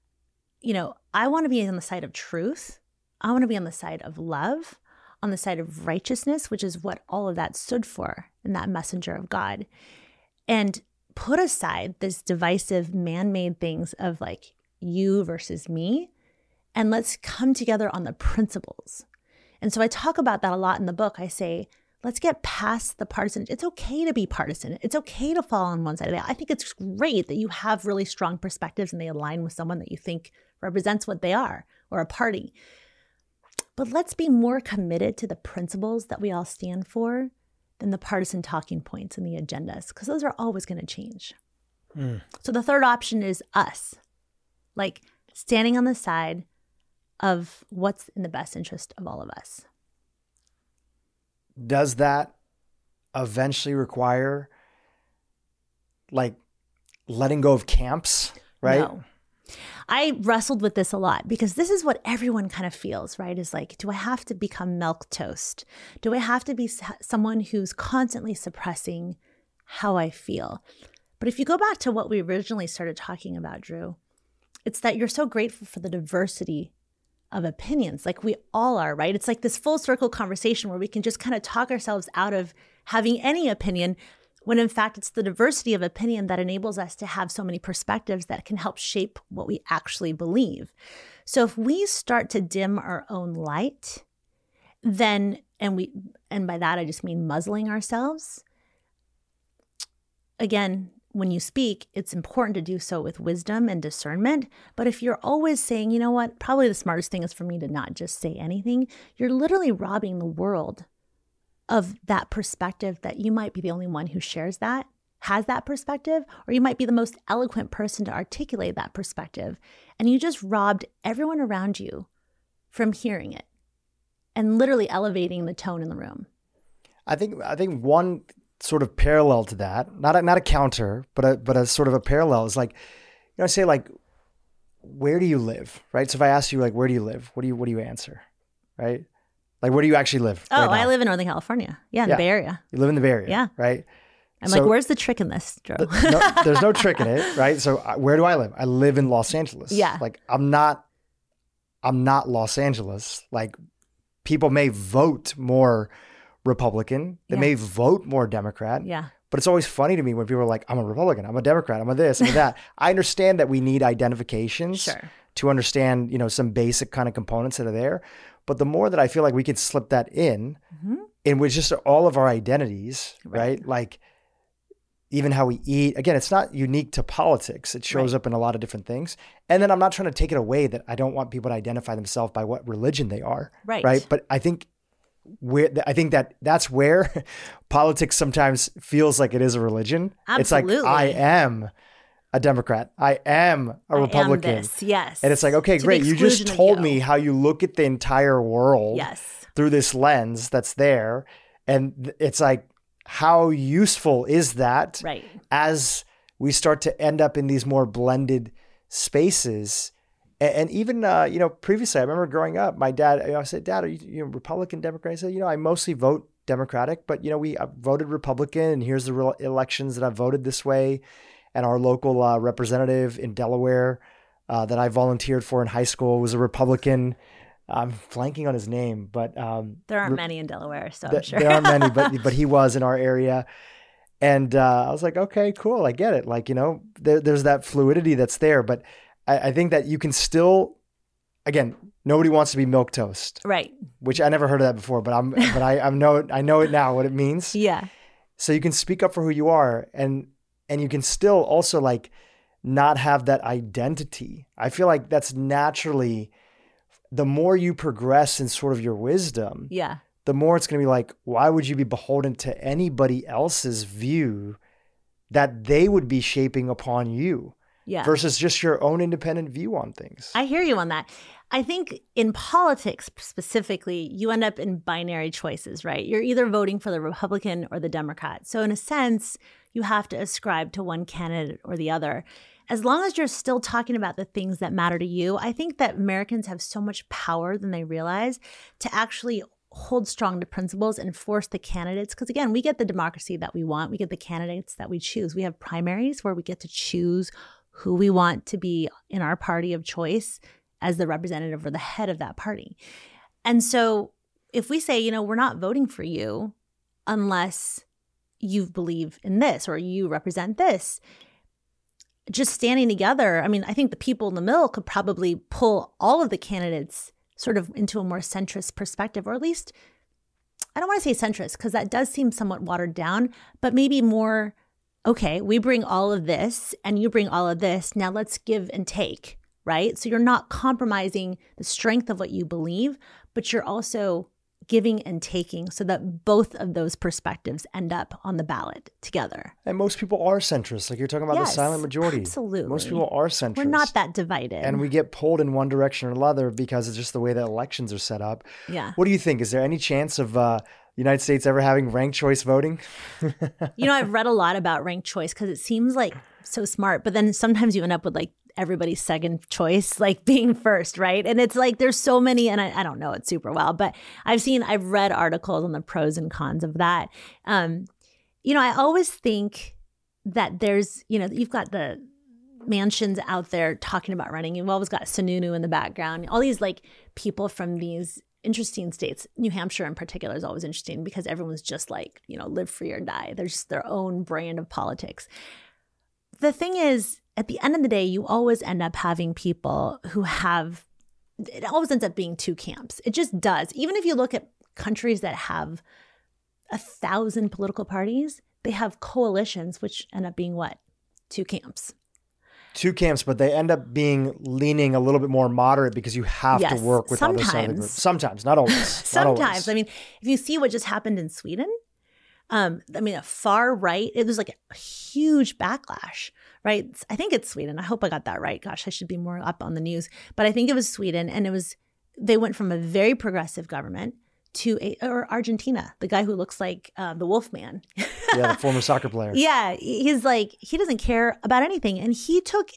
I want to be on the side of truth. I want to be on the side of love, on the side of righteousness, which is what all of that stood for in that messenger of God. And put aside this divisive man-made things of you versus me, and let's come together on the principles. And so I talk about that a lot in the book. I say, let's get past the partisan. It's okay to be partisan. It's okay to fall on one side of the aisle. I think it's great that you have really strong perspectives and they align with someone that you think represents what they are or a party. But let's be more committed to the principles that we all stand for than the partisan talking points and the agendas, because those are always going to change. So the third option is us, standing on the side of what's in the best interest of all of us. Does that eventually require letting go of camps, right? No. I wrestled with this a lot because this is what everyone kind of feels, right? Is do I have to become milquetoast? Do I have to be someone who's constantly suppressing how I feel? But if you go back to what we originally started talking about, Drew, it's that you're so grateful for the diversity of opinions, like we all are, right? It's like this full circle conversation where we can just kind of talk ourselves out of having any opinion when in fact it's the diversity of opinion that enables us to have so many perspectives that can help shape what we actually believe. So if we start to dim our own light, then, and by that I just mean muzzling ourselves. Again, when you speak, it's important to do so with wisdom and discernment. But if you're always saying, you know what, probably the smartest thing is for me to not just say anything, you're literally robbing the world of that perspective that you might be the only one who shares that, has that perspective, or you might be the most eloquent person to articulate that perspective. And you just robbed everyone around you from hearing it and literally elevating the tone in the room. I think one sort of parallel to that, not a counter, but a sort of a parallel is like, I say like, where do you live? Right. So if I ask you like, where do you live? What do you answer? Right. Like, where do you actually live? Oh, I live in Northern California. Yeah. In the Bay Area. You live in the Bay Area. Yeah. Right. I'm like, where's the trick in this, Joe? There's no trick in it. Right. So where do I live? I live in Los Angeles. Yeah. Like I'm not Los Angeles. Like people may vote more Republican. They may vote more Democrat. Yeah. But it's always funny to me when people are like, I'm a Republican, I'm a Democrat, I'm a this, I'm a that. I understand that we need identifications to understand, some basic kind of components that are there. But the more that I feel like we could slip that in with just all of our identities, right? Like even how we eat. Again, it's not unique to politics. It shows up in a lot of different things. And then I'm not trying to take it away that I don't want people to identify themselves by what religion they are. Right. But I think that's where politics sometimes feels like it is a religion. Absolutely. It's like, I am a Democrat. I am a Republican. I am this. Yes. And it's like, okay, great. You just told me how you look at the entire world through this lens that's there. And it's like, how useful is that as we start to end up in these more blended spaces? And even, previously, I remember growing up, my dad, I said, Dad, are you Republican, Democrat? He said, I mostly vote Democratic, but, I voted Republican, and here's the real elections that I voted this way. And our local representative in Delaware that I volunteered for in high school was a Republican. I'm blanking on his name, but... there aren't many in Delaware, so I'm sure. There aren't many, but he was in our area. And I was like, okay, cool, I get it. Like, there's that fluidity that's there, but I think that you can still, again, nobody wants to be milquetoast, right? Which I never heard of that before, but I know it now what it means. Yeah. So you can speak up for who you are, and you can still also like not have that identity. I feel like that's naturally, the more you progress in sort of your wisdom, the more it's going to be like, why would you be beholden to anybody else's view that they would be shaping upon you? Versus just your own independent view on things. I hear you on that. I think in politics specifically, you end up in binary choices, right? You're either voting for the Republican or the Democrat. So in a sense, you have to ascribe to one candidate or the other. As long as you're still talking about the things that matter to you, I think that Americans have so much power than they realize to actually hold strong to principles and force the candidates. Because again, we get the democracy that we want. We get the candidates that we choose. We have primaries where we get to choose who we want to be in our party of choice as the representative or the head of that party. And so if we say, we're not voting for you unless you believe in this or you represent this, just standing together, I think the people in the middle could probably pull all of the candidates sort of into a more centrist perspective, or at least, I don't want to say centrist because that does seem somewhat watered down, but maybe more, okay, we bring all of this and you bring all of this. Now let's give and take, right? So you're not compromising the strength of what you believe, but you're also giving and taking so that both of those perspectives end up on the ballot together. And most people are centrist. Like you're talking about the silent majority. Absolutely. Most people are centrist. We're not that divided. And we get pulled in one direction or another because it's just the way that elections are set up. Yeah. What do you think? Is there any chance of the United States ever having ranked choice voting? I've read a lot about ranked choice because it seems like so smart, but then sometimes you end up with like everybody's second choice, like being first, right? And it's like there's so many, and I don't know it super well, but I've read articles on the pros and cons of that. I always think that there's, you've got the mansions out there talking about running. You've always got Sununu in the background, all these like people from these interesting states. New Hampshire in particular is always interesting because everyone's just like, live free or die. They're just their own brand of politics. The thing is, at the end of the day, you always end up having people who have, it always ends up being two camps. It just does. Even if you look at countries that have 1,000 political parties, they have coalitions, which end up being what? Two camps. Two camps, but they end up leaning a little bit more moderate because you have to work with other side of the group. Sometimes, not always. Sometimes. Not always. I mean, if you see what just happened in Sweden, a far right, it was like a huge backlash, right? I think it's Sweden. I hope I got that right. Gosh, I should be more up on the news. But I think it was Sweden. And they went from a very progressive government to or Argentina, the guy who looks like the Wolfman. Yeah, the former soccer player. Yeah, he's like, he doesn't care about anything. And he took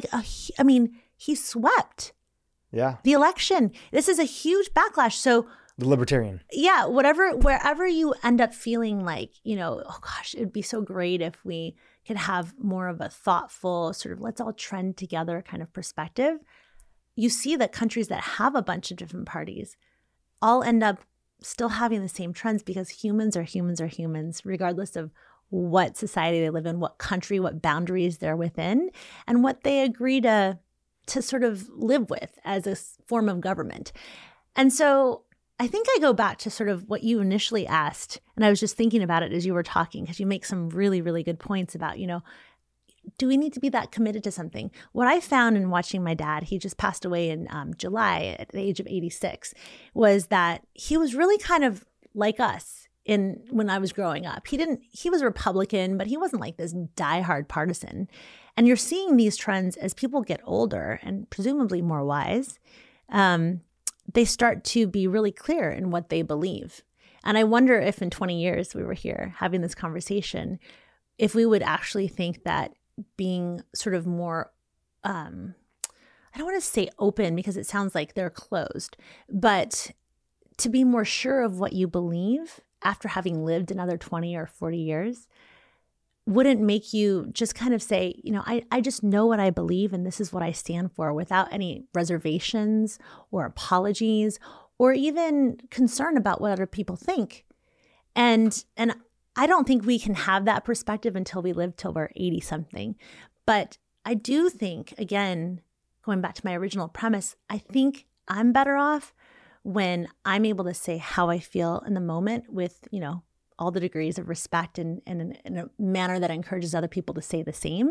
he swept the election. This is a huge backlash. So the libertarian. Yeah, wherever you end up feeling like, oh gosh, it'd be so great if we could have more of a thoughtful sort of let's all trend together kind of perspective. You see that countries that have a bunch of different parties all end up still having the same trends because humans are humans, regardless of what society they live in, what country, what boundaries they're within, and what they agree to sort of live with as a form of government. And so I think I go back to sort of what you initially asked, and I was just thinking about it as you were talking, because you make some really, really good points about, do we need to be that committed to something? What I found in watching my dad, he just passed away in July at the age of 86, was that he was really kind of like us when I was growing up. He was a Republican, but he wasn't like this diehard partisan. And you're seeing these trends as people get older and presumably more wise. They start to be really clear in what they believe. And I wonder if in 20 years we were here having this conversation, if we would actually think that being sort of more, I don't want to say open because it sounds like they're closed, but to be more sure of what you believe after having lived another 20 or 40 years wouldn't make you just kind of say, I just know what I believe and this is what I stand for without any reservations or apologies or even concern about what other people think. And I don't think we can have that perspective until we live till we're 80 something. But I do think, again, going back to my original premise, I think I'm better off when I'm able to say how I feel in the moment with, all the degrees of respect and in a manner that encourages other people to say the same.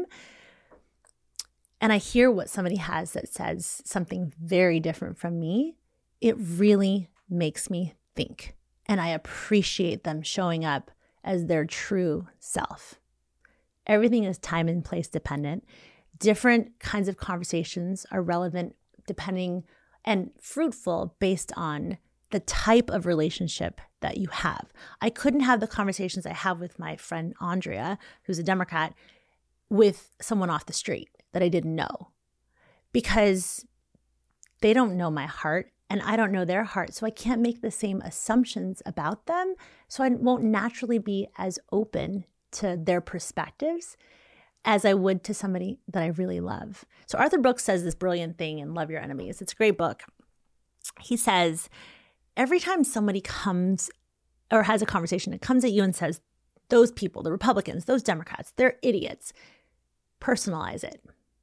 And I hear what somebody has that says something very different from me. It really makes me think. And I appreciate them showing up as their true self. Everything is time and place dependent. Different kinds of conversations are relevant depending and fruitful based on the type of relationship that you have. I couldn't have the conversations I have with my friend Andrea, who's a Democrat, with someone off the street that I didn't know because they don't know my heart and I don't know their heart. So I can't make the same assumptions about them. So I won't naturally be as open to their perspectives as I would to somebody that I really love. So Arthur Brooks says this brilliant thing in Love Your Enemies. It's a great book. He says, every time somebody comes or has a conversation that comes at you and says, those people, the Republicans, those Democrats, they're idiots, personalize it.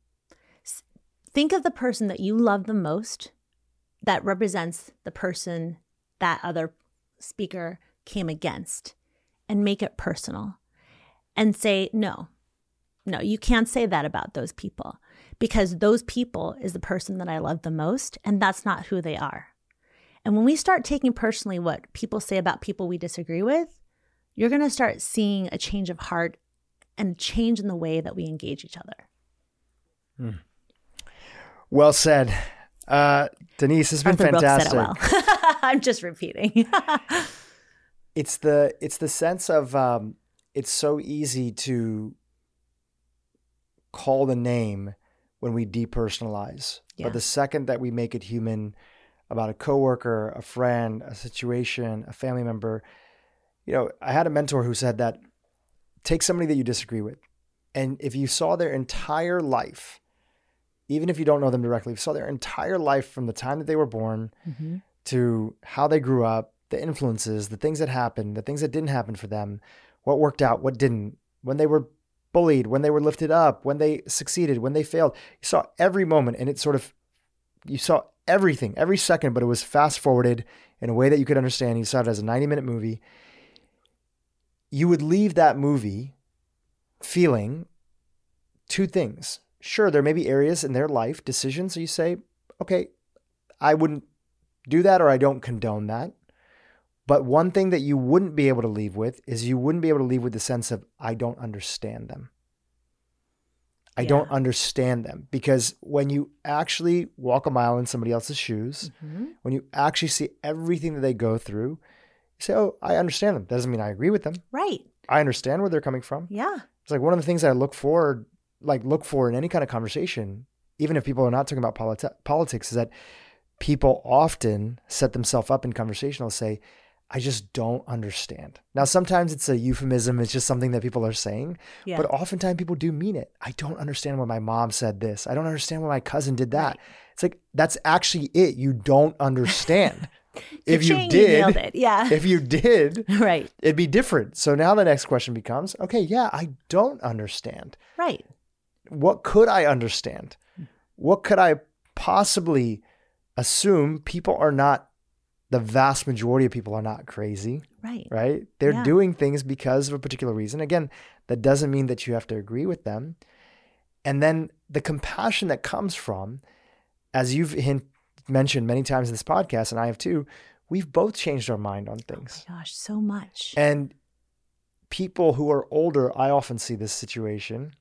Think of the person that you love the most that represents the person that other speaker came against and make it personal and say, no, you can't say that about those people because those people is the person that I love the most and that's not who they are. And when we start taking personally what people say about people we disagree with, you're going to start seeing a change of heart and a change in the way that we engage each other. Well said. Denise, this has been fantastic. Brooks said it well. I'm just repeating. It's the sense of it's so easy to call the name when we depersonalize. Yeah. But the second that we make it human about a coworker, a friend, a situation, a family member, I had a mentor who said that take somebody that you disagree with. And if you saw their entire life, even if you don't know them directly, if you saw their entire life from the time that they were born to how they grew up, the influences, the things that happened, the things that didn't happen for them, what worked out, what didn't, when they were bullied, when they were lifted up, when they succeeded, when they failed. You saw every moment, and you saw everything, every second, but it was fast forwarded in a way that you could understand. You saw it as a 90-minute movie. You would leave that movie feeling two things. Sure, there may be areas in their life, decisions, so you say, okay, I wouldn't do that, or I don't condone that. But one thing that you wouldn't be able to leave with is you wouldn't be able to leave with the sense of, I don't understand them. I don't understand them. Because when you actually walk a mile in somebody else's shoes, when you actually see everything that they go through, you say, oh, I understand them. Doesn't mean I agree with them. Right. I understand where they're coming from. Yeah. It's like one of the things I look for in any kind of conversation, even if people are not talking about politics, is that people often set themselves up in conversation. They'll say, I just don't understand. Now, sometimes it's a euphemism. It's just something that people are saying, but oftentimes people do mean it. I don't understand why my mom said this. I don't understand why my cousin did that. Right. It's like, that's actually it. You don't understand. If you did, if you did, right, it'd be different. So now the next question becomes, okay, yeah, I don't understand. Right. What could I understand? What could I possibly assume? The vast majority of people are not crazy. Right. Right? They're doing things because of a particular reason. Again, that doesn't mean that you have to agree with them. And then the compassion that comes from, as you've mentioned many times in this podcast, and I have too, we've both changed our mind on things. Oh my gosh, so much. And people who are older, I often see this situation.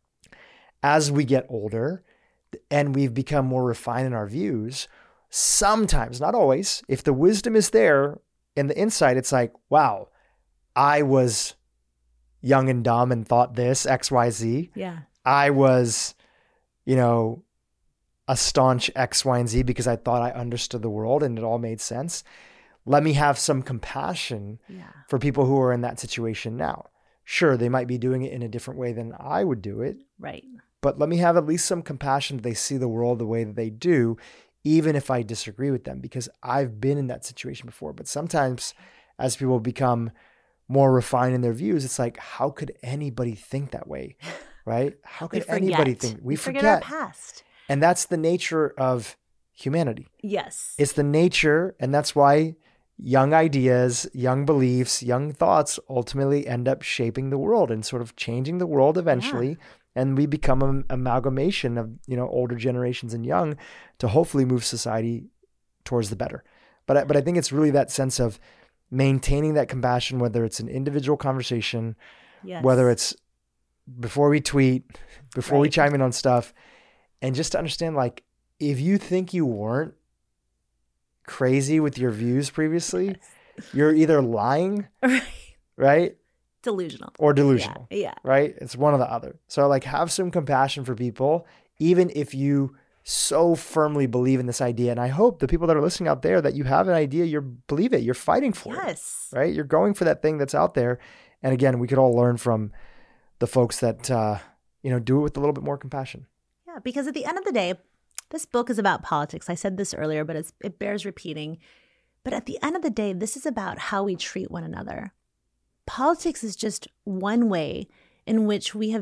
As we get older and we've become more refined in our views, sometimes, not always, if the wisdom is there and the insight, it's like, wow, I was young and dumb and thought this, X, Y, Z. Yeah. I was, a staunch X, Y, and Z because I thought I understood the world and it all made sense. Let me have some compassion for people who are in that situation now. Sure, they might be doing it in a different way than I would do it. Right. But let me have at least some compassion that they see the world the way that they do, even if I disagree with them, because I've been in that situation before. But sometimes as people become more refined in their views, it's like, how could anybody think that way? Right? How could anybody think? We forget our past. And that's the nature of humanity. Yes. It's the nature. And that's why young ideas, young beliefs, young thoughts ultimately end up shaping the world and sort of changing the world eventually. Yeah. And we become an amalgamation of, older generations and young to hopefully move society towards the better. But I think it's really that sense of maintaining that compassion, whether it's an individual conversation, whether it's before we tweet, before we chime in on stuff, and just to understand, like, if you think you weren't crazy with your views previously, you're either lying, right? Delusional. Or delusional. Yeah. Right? It's one or the other. So like, have some compassion for people, even if you so firmly believe in this idea. And I hope the people that are listening out there, that you have an idea, you believe it, you're fighting for it. Right? You're going for that thing that's out there. And again, we could all learn from the folks that, do it with a little bit more compassion. Yeah. Because at the end of the day, this book is about politics. I said this earlier, but it bears repeating. But at the end of the day, this is about how we treat one another. Politics is just one way in which we've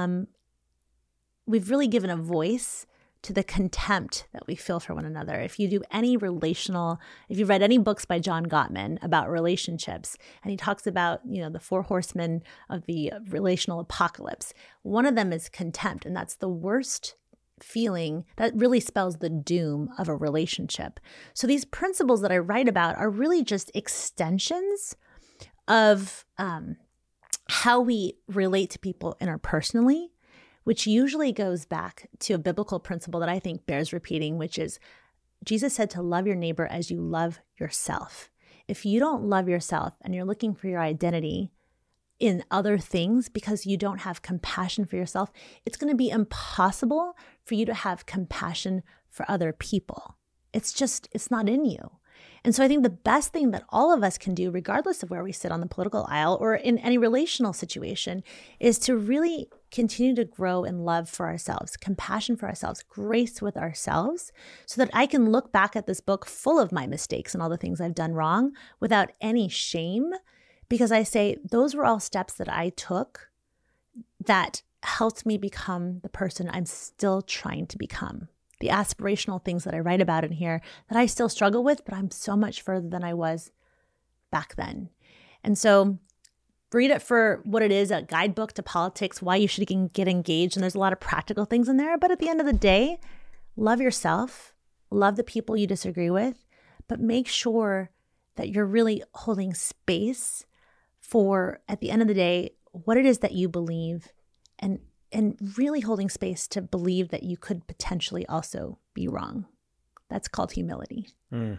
really given a voice to the contempt that we feel for one another. If you've read any books by John Gottman about relationships, and he talks about, the 4 horsemen of the relational apocalypse, one of them is contempt. And that's the worst feeling. That really spells the doom of a relationship. So these principles that I write about are really just extensions of how we relate to people interpersonally, which usually goes back to a biblical principle that I think bears repeating, which is Jesus said to love your neighbor as you love yourself. If you don't love yourself and you're looking for your identity in other things because you don't have compassion for yourself, it's going to be impossible for you to have compassion for other people. It's not in you. And so I think the best thing that all of us can do, regardless of where we sit on the political aisle or in any relational situation, is to really continue to grow in love for ourselves, compassion for ourselves, grace with ourselves, so that I can look back at this book full of my mistakes and all the things I've done wrong without any shame, because I say those were all steps that I took that helped me become the person I'm still trying to become. The aspirational things that I write about in here that I still struggle with, but I'm so much further than I was back then. And so read it for what it is, a guidebook to politics, why you should get engaged. And there's a lot of practical things in there. But at the end of the day, love yourself, love the people you disagree with, but make sure that you're really holding space for, at the end of the day, what it is that you believe, and really holding space to believe that you could potentially also be wrong. That's called humility. The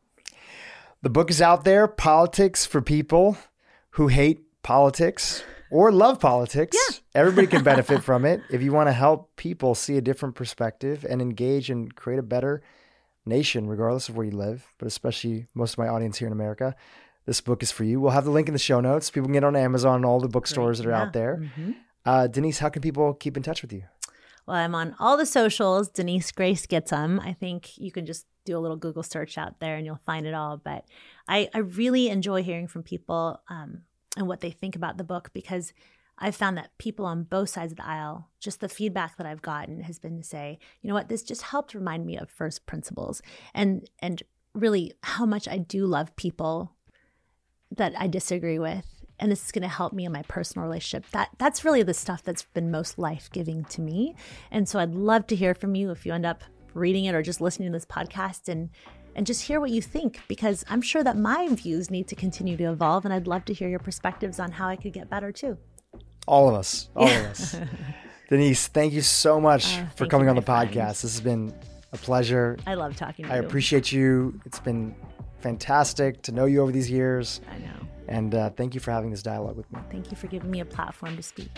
book is out there, Politics for People Who Hate Politics or Love Politics. Yeah. Everybody can benefit from it. If you want to help people see a different perspective and engage and create a better nation, regardless of where you live, but especially most of my audience here in America, this book is for you. We'll have the link in the show notes. People can get on Amazon and all the bookstores that are out there. Mm-hmm. Denise, how can people keep in touch with you? Well, I'm on all the socials, Denise Grace Gitsum. I think you can just do a little Google search out there and you'll find it all. But I really enjoy hearing from people and what they think about the book, because I've found that people on both sides of the aisle, just the feedback that I've gotten has been to say, you know what, this just helped remind me of first principles and really how much I do love people that I disagree with. And this is going to help me in my personal relationship. That's really the stuff that's been most life-giving to me. And so I'd love to hear from you if you end up reading it or just listening to this podcast and just hear what you think, because I'm sure that my views need to continue to evolve. And I'd love to hear your perspectives on how I could get better too. All of us. Denise, thank you so much for coming on the podcast. This has been a pleasure. I love talking to you. I appreciate you. It's been fantastic to know you over these years. I know. And thank you for having this dialogue with me. Thank you for giving me a platform to speak.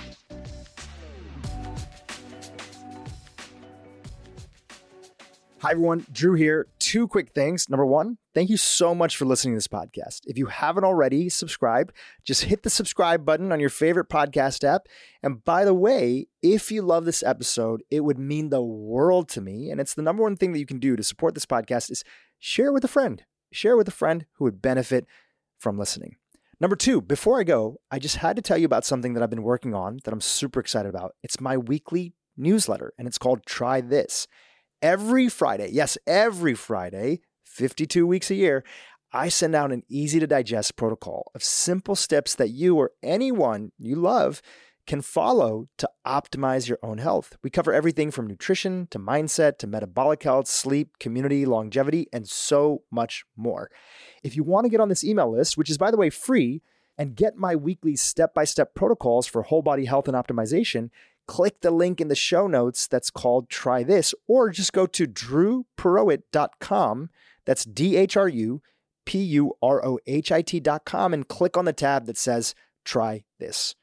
Hi, everyone. Drew here. Two quick things. Number one, thank you so much for listening to this podcast. If you haven't already subscribed, just hit the subscribe button on your favorite podcast app. And by the way, if you love this episode, it would mean the world to me. And it's the number one thing that you can do to support this podcast is share it with a friend. Share it with a friend who would benefit from listening. Number two, before I go, I just had to tell you about something that I've been working on that I'm super excited about. It's my weekly newsletter, and it's called Try This. Every Friday, yes, every Friday, 52 weeks a year, I send out an easy-to-digest protocol of simple steps that you or anyone you love can follow to optimize your own health. We cover everything from nutrition to mindset to metabolic health, sleep, community, longevity, and so much more. If you want to get on this email list, which is, by the way, free, and get my weekly step-by-step protocols for whole body health and optimization, click the link in the show notes that's called Try This, or just go to drewpurohit.com. That's DRUPUROHIT.com and click on the tab that says Try This.